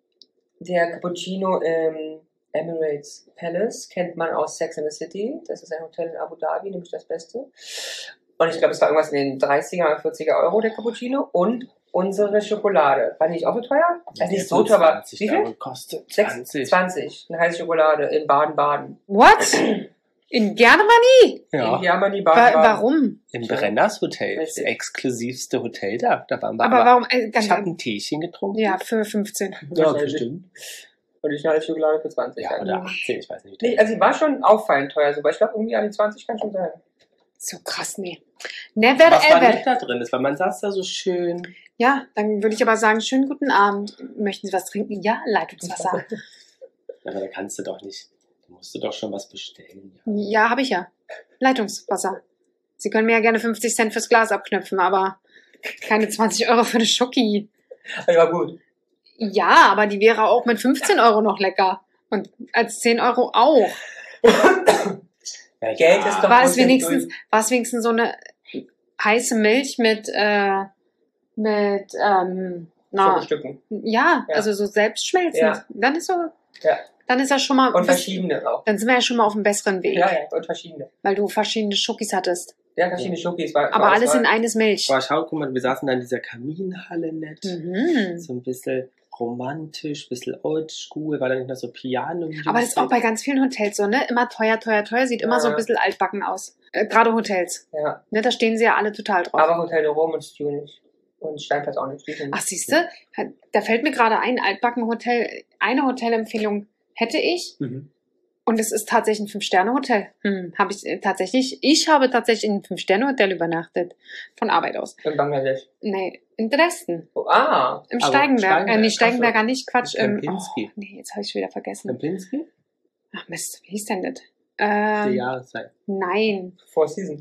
S1: der Cappuccino im Emirates Palace, kennt man aus Sex and the City. Das ist ein Hotel in Abu Dhabi, nämlich das Beste. Und ich glaube, es war irgendwas in den 30er oder 40er Euro, der Cappuccino. Und unsere Schokolade. War die nicht auch so teuer? Also nicht so teuer, aber
S3: 20
S1: wie viel?
S3: Euro kostet.
S1: 20. Eine heiße Schokolade in Baden-Baden.
S2: What? In Germany?
S3: Ja.
S1: In Germany, Baden-Baden.
S2: Warum?
S3: Im Brenners Hotel. Das
S1: Richtig.
S3: exklusivste Hotel da. Da waren wir
S2: Aber warum?
S3: Ich habe ein Teechen getrunken.
S2: Ja, für 15.
S3: Ja,
S1: Wahrscheinlich.
S3: bestimmt.
S1: Und die schnelle Schokolade für 20.
S3: Ja, oder 18, ich weiß nicht.
S1: Nee, also sie war schon auffallend teuer, so, aber ich glaube irgendwie an die 20 kann schon sein.
S2: So krass, nee. Never
S3: Was war
S2: ever.
S3: nicht da drin? Weil man saß da so schön.
S2: Ja, dann würde ich aber sagen, schönen guten Abend. Möchten Sie was trinken? Ja, Leitungswasser.
S3: Aber da kannst du doch nicht. Da musst du doch schon was bestellen.
S2: Ja, habe ich ja. Leitungswasser. Sie können mir ja gerne 50 Cent fürs Glas abknöpfen, aber keine 20 Euro für eine Schoki.
S1: Ja, gut.
S2: Ja, aber die wäre auch mit 15 Euro noch lecker. Und als 10 Euro auch.
S1: Ja, Geld ist doch
S2: War es
S1: trotzdem
S2: wenigstens so eine heiße Milch mit
S1: Schokostücken.
S2: ja,
S1: Ja.
S2: also so selbstschmelzend.
S1: Ja.
S2: Dann ist
S1: Ja.
S2: das schon mal,
S1: Und verschiedene auch.
S2: dann sind wir ja schon mal auf einem besseren Weg,
S1: Ja, und verschiedene.
S2: weil du verschiedene Schockis hattest.
S1: Ja, verschiedene Schokis.
S2: Aber alles in eines Milch.
S3: Aber schau, guck mal, wir saßen da in dieser Kaminhalle nett.
S2: Mhm.
S3: So ein bisschen romantisch, ein bisschen oldschool, war da nicht noch so Piano.
S2: Aber das ist auch bei ganz vielen Hotels so, ne? Immer teuer, sieht immer so ein bisschen altbacken aus. Gerade Hotels.
S1: Ja,
S2: Ne, da stehen sie ja alle total drauf.
S1: aber Hotel de Rome und Stu nicht. Und Steinplatz auch nicht. Die sind
S2: Ach, siehste, da fällt mir gerade ein, altbacken Hotel, eine Hotelempfehlung hätte ich.
S3: Mhm.
S2: Und es ist tatsächlich ein 5-Sterne-Hotel. Ich habe tatsächlich in einem 5-Sterne-Hotel übernachtet. Von Arbeit aus.
S1: in Bangladesch.
S2: Nee, in Dresden.
S1: Oh,
S2: Im
S3: Aber
S2: Steigenberg.
S3: Steigenberg,
S2: Nicht Steigenberger,
S1: ach so.
S2: nicht Quatsch.
S3: Kempinski.
S2: Nee, jetzt habe ich wieder vergessen.
S3: Kempinski?
S2: Ach Mist, wie hieß denn das?
S3: Die Jahreszeit.
S2: Nein.
S1: Four Seasons.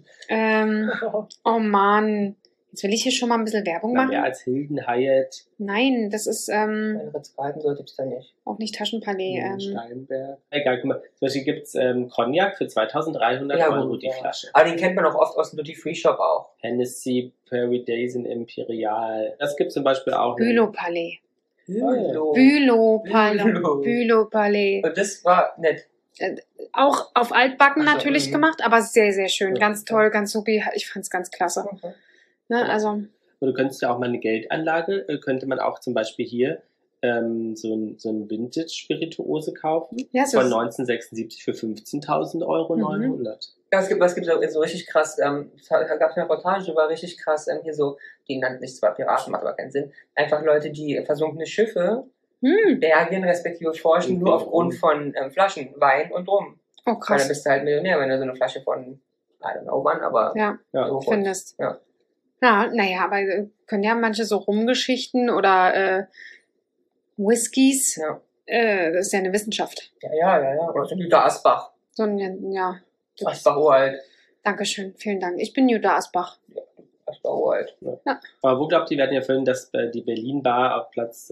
S2: Oh Mann. Jetzt will ich hier schon mal ein bisschen Werbung
S3: Na,
S2: machen.
S3: mehr als Hilden, Hyatt,
S2: Nein, das ist
S1: Ein Ritz-Carlton sollte es da nicht.
S2: auch nicht Taschenpalais.
S3: Steinberg. Egal, guck mal. Zum Beispiel gibt es Cognac für 2.300 Euro die Flasche.
S1: Aber den kennt man auch oft aus dem Duty-Free-Shop auch.
S3: Hennessy, Prairie Days in Imperial. Das gibt zum Beispiel auch.
S2: Bülow-Palais.
S1: Bülow.
S2: Bülow-Palais.
S1: Bülow.
S2: Bülow-Palais.
S1: Und das war nett.
S2: Auch auf Altbacken
S1: Ach so,
S2: natürlich
S1: mhm.
S2: gemacht, aber sehr, sehr schön.
S3: Ja.
S2: Ganz toll, ganz supi. Ich fand's ganz klasse.
S1: Okay.
S2: Ne, also,
S3: Und du könntest ja auch mal eine Geldanlage, könnte man auch zum Beispiel hier so ein Vintage-Spirituose kaufen.
S2: ja, so
S3: Von 1976 für 15.000 Euro
S2: Mhm.
S3: 900.
S1: Ja, es gibt so richtig krass, da gab es eine Reportage über richtig krass, hier so, die nannten sich zwar Piraten, macht aber keinen Sinn, einfach Leute, die versunkene Schiffe bergen, respektive forschen, nur aufgrund von Flaschen, Wein und Rum.
S2: oh
S1: Weil dann
S2: krass.
S1: bist du halt Millionär, wenn du so eine Flasche von, I don't know wann, aber
S2: Ja,
S3: Ja.
S1: so
S2: findest.
S1: Ja.
S2: Ja, naja, aber können ja manche so Rumgeschichten oder Whiskys,
S1: Ja.
S2: das ist ja eine Wissenschaft.
S1: Ja. Oder so Jutta Asbach.
S2: So ein, ja,
S1: Asbach uralt.
S2: Dankeschön, vielen Dank. Ich bin Jutta Asbach.
S1: Asbach uralt.
S3: Aber wo glaubt ihr, wir hatten ja vorhin, dass die Berlin-Bar auf Platz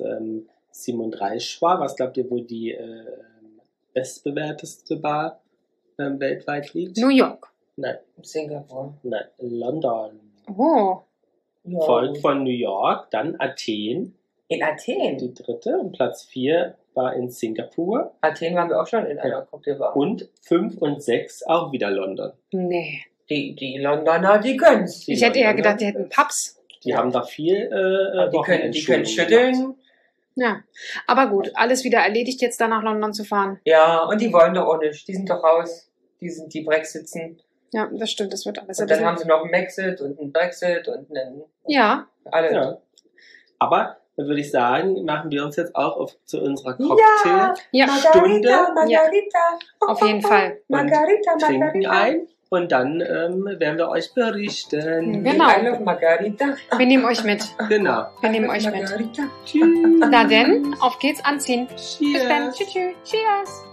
S3: 37 war. Was glaubt ihr, wo die bestbewerteste Bar weltweit liegt?
S2: New York.
S3: Nein,
S1: Singapur.
S3: nein, London.
S2: Oh,
S1: Ja.
S3: Folgt von New York, dann Athen,
S1: In Athen.
S3: die dritte. Und Platz 4 war in Singapur.
S1: Athen waren wir auch schon in einer Cocktailbar.
S3: Und 5 und 6 auch wieder London.
S2: nee.
S1: Die Londoner, die gönnen's.
S3: Die
S2: Ich hätte eher
S3: Londoner,
S2: gedacht, die hätten Pubs.
S3: Die haben da viel
S1: Die können
S3: Wochenendschulung
S1: schütteln.
S3: gemacht.
S2: Ja, aber gut, alles wieder erledigt, jetzt da nach London zu fahren.
S1: Ja, und die wollen doch auch nicht. Die sind doch raus. Die Brexiten.
S2: Ja, das stimmt, das wird alles ein
S1: Und dann
S2: bisschen...
S1: haben sie noch einen Maxit und einen Brexit und einen...
S2: Ja,
S1: Alle.
S3: Ja. Aber dann würde ich sagen, machen wir uns jetzt auch zu unserer
S1: Ja,
S3: Cocktail
S2: ja,
S1: Margarita, Margarita.
S2: auf jeden Fall.
S1: Margarita,
S3: trinken
S1: Margarita.
S3: ein und dann werden wir euch berichten.
S2: Genau.
S1: I love Margarita.
S2: Wir nehmen euch mit.
S3: Genau.
S2: Wir nehmen euch mit.
S1: Margarita.
S3: Tschüss.
S2: Na denn, auf geht's, anziehen. Bis dann.
S3: Cheers.
S2: Tschüss. Cheers.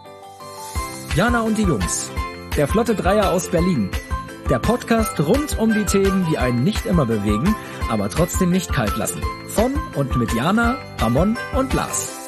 S4: Jana und die Jungs. Der Flotte Dreier aus Berlin. Der Podcast rund um die Themen, die einen nicht immer bewegen, aber trotzdem nicht kalt lassen. Von und mit Jana, Ramon und Lars.